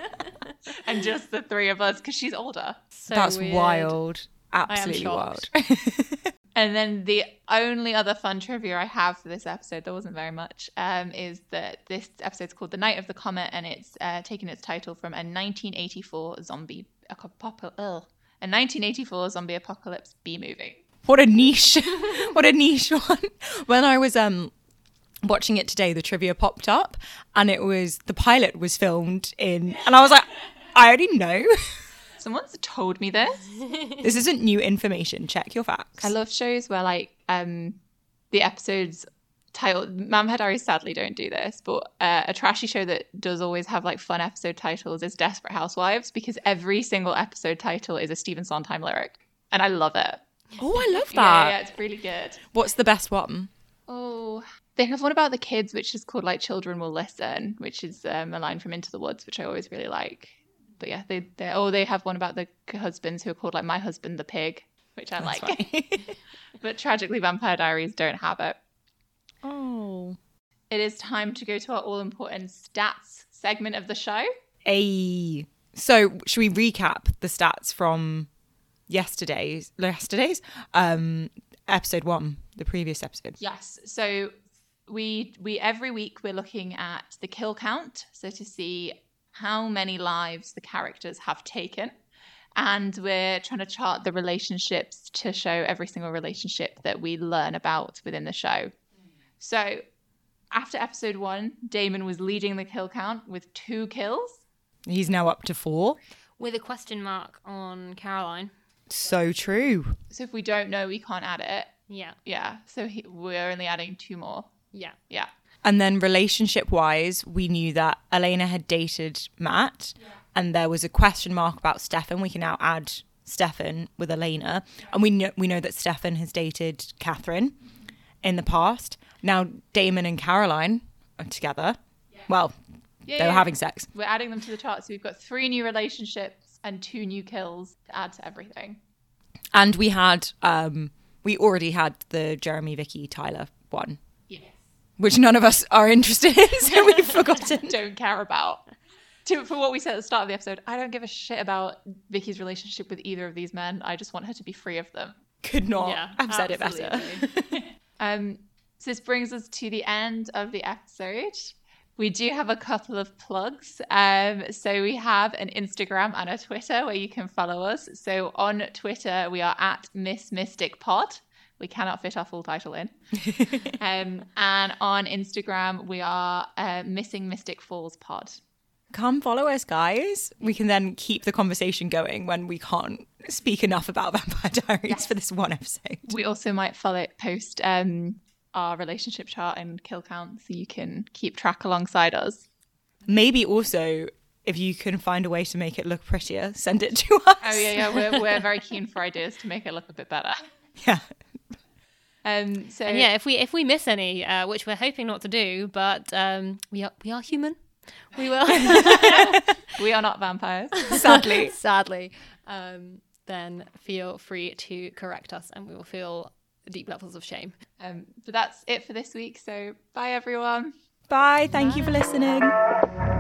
And just the three of us, because she's older. So that's weird. Wild. Absolutely wild. And then the only other fun trivia I have for this episode, there wasn't very much, is that this episode's called The Night of the Comet, and it's taken its title from a 1984 zombie apocalypse B movie. What a niche, what a niche one. When I was watching it today, the trivia popped up, and it was the pilot was filmed in, and I was like, I already know. Someone's told me this. This isn't new information. Check your facts. I love shows where like the episodes title. Vampire Diaries sadly don't do this, but a trashy show that does always have like fun episode titles is Desperate Housewives, because every single episode title is a Stephen Sondheim lyric, and I love it. Oh, I love that. Yeah, it's really good. What's the best one? Oh, they have one about the kids, which is called like Children Will Listen, which is a line from Into the Woods, which I always really like. But yeah, they have one about the husbands who are called like My Husband the Pig, which I like. But tragically, Vampire Diaries don't have it. Oh. It is time to go to our all-important stats segment of the show. Hey. So should we recap the stats from yesterday's episode 1, the previous episode? Yes. So we every week we're looking at the kill count, so to see how many lives the characters have taken, and we're trying to chart the relationships to show every single relationship that we learn about within the show. So after episode 1, Damon was leading the kill count with 2 kills. He's now up to 4. With a question mark on Caroline. So true. So if we don't know, we can't add it. Yeah. So we're only adding 2 more. Yeah. And then relationship-wise, we knew that Elena had dated Matt, and there was a question mark about Stefan. We can now add Stefan with Elena. And we know that Stefan has dated Catherine in the past. Now Damon and Caroline are together. Well, they were having sex. We're adding them to the chart. So we've got 3 new relationships and 2 new kills to add to everything. And we had, we already had the Jeremy, Vicky, Tyler one. Yes. Which none of us are interested in, so we've forgotten. Don't care about. For what we said at the start of the episode, I don't give a shit about Vicky's relationship with either of these men. I just want her to be free of them. Could not have said it better. So this brings us to the end of the episode. We do have a couple of plugs. So we have an Instagram and a Twitter where you can follow us. So on Twitter, we are at Miss Mystic Pod. We cannot fit our full title in. And on Instagram, we are Missing Mystic Falls Pod. Come follow us, guys. We can then keep the conversation going when we can't speak enough about Vampire Diaries for this one episode. We also might post our relationship chart and kill count so you can keep track alongside us. Maybe also, if you can find a way to make it look prettier, send it to us. Oh, yeah. We're very keen for ideas to make it look a bit better. Yeah. And yeah, if we miss any, which we're hoping not to do, but we are human. We will. We are not vampires. Sadly. Then feel free to correct us and we will feel deep levels of shame. But that's it for this week. So bye, everyone. Bye. Thank you for listening.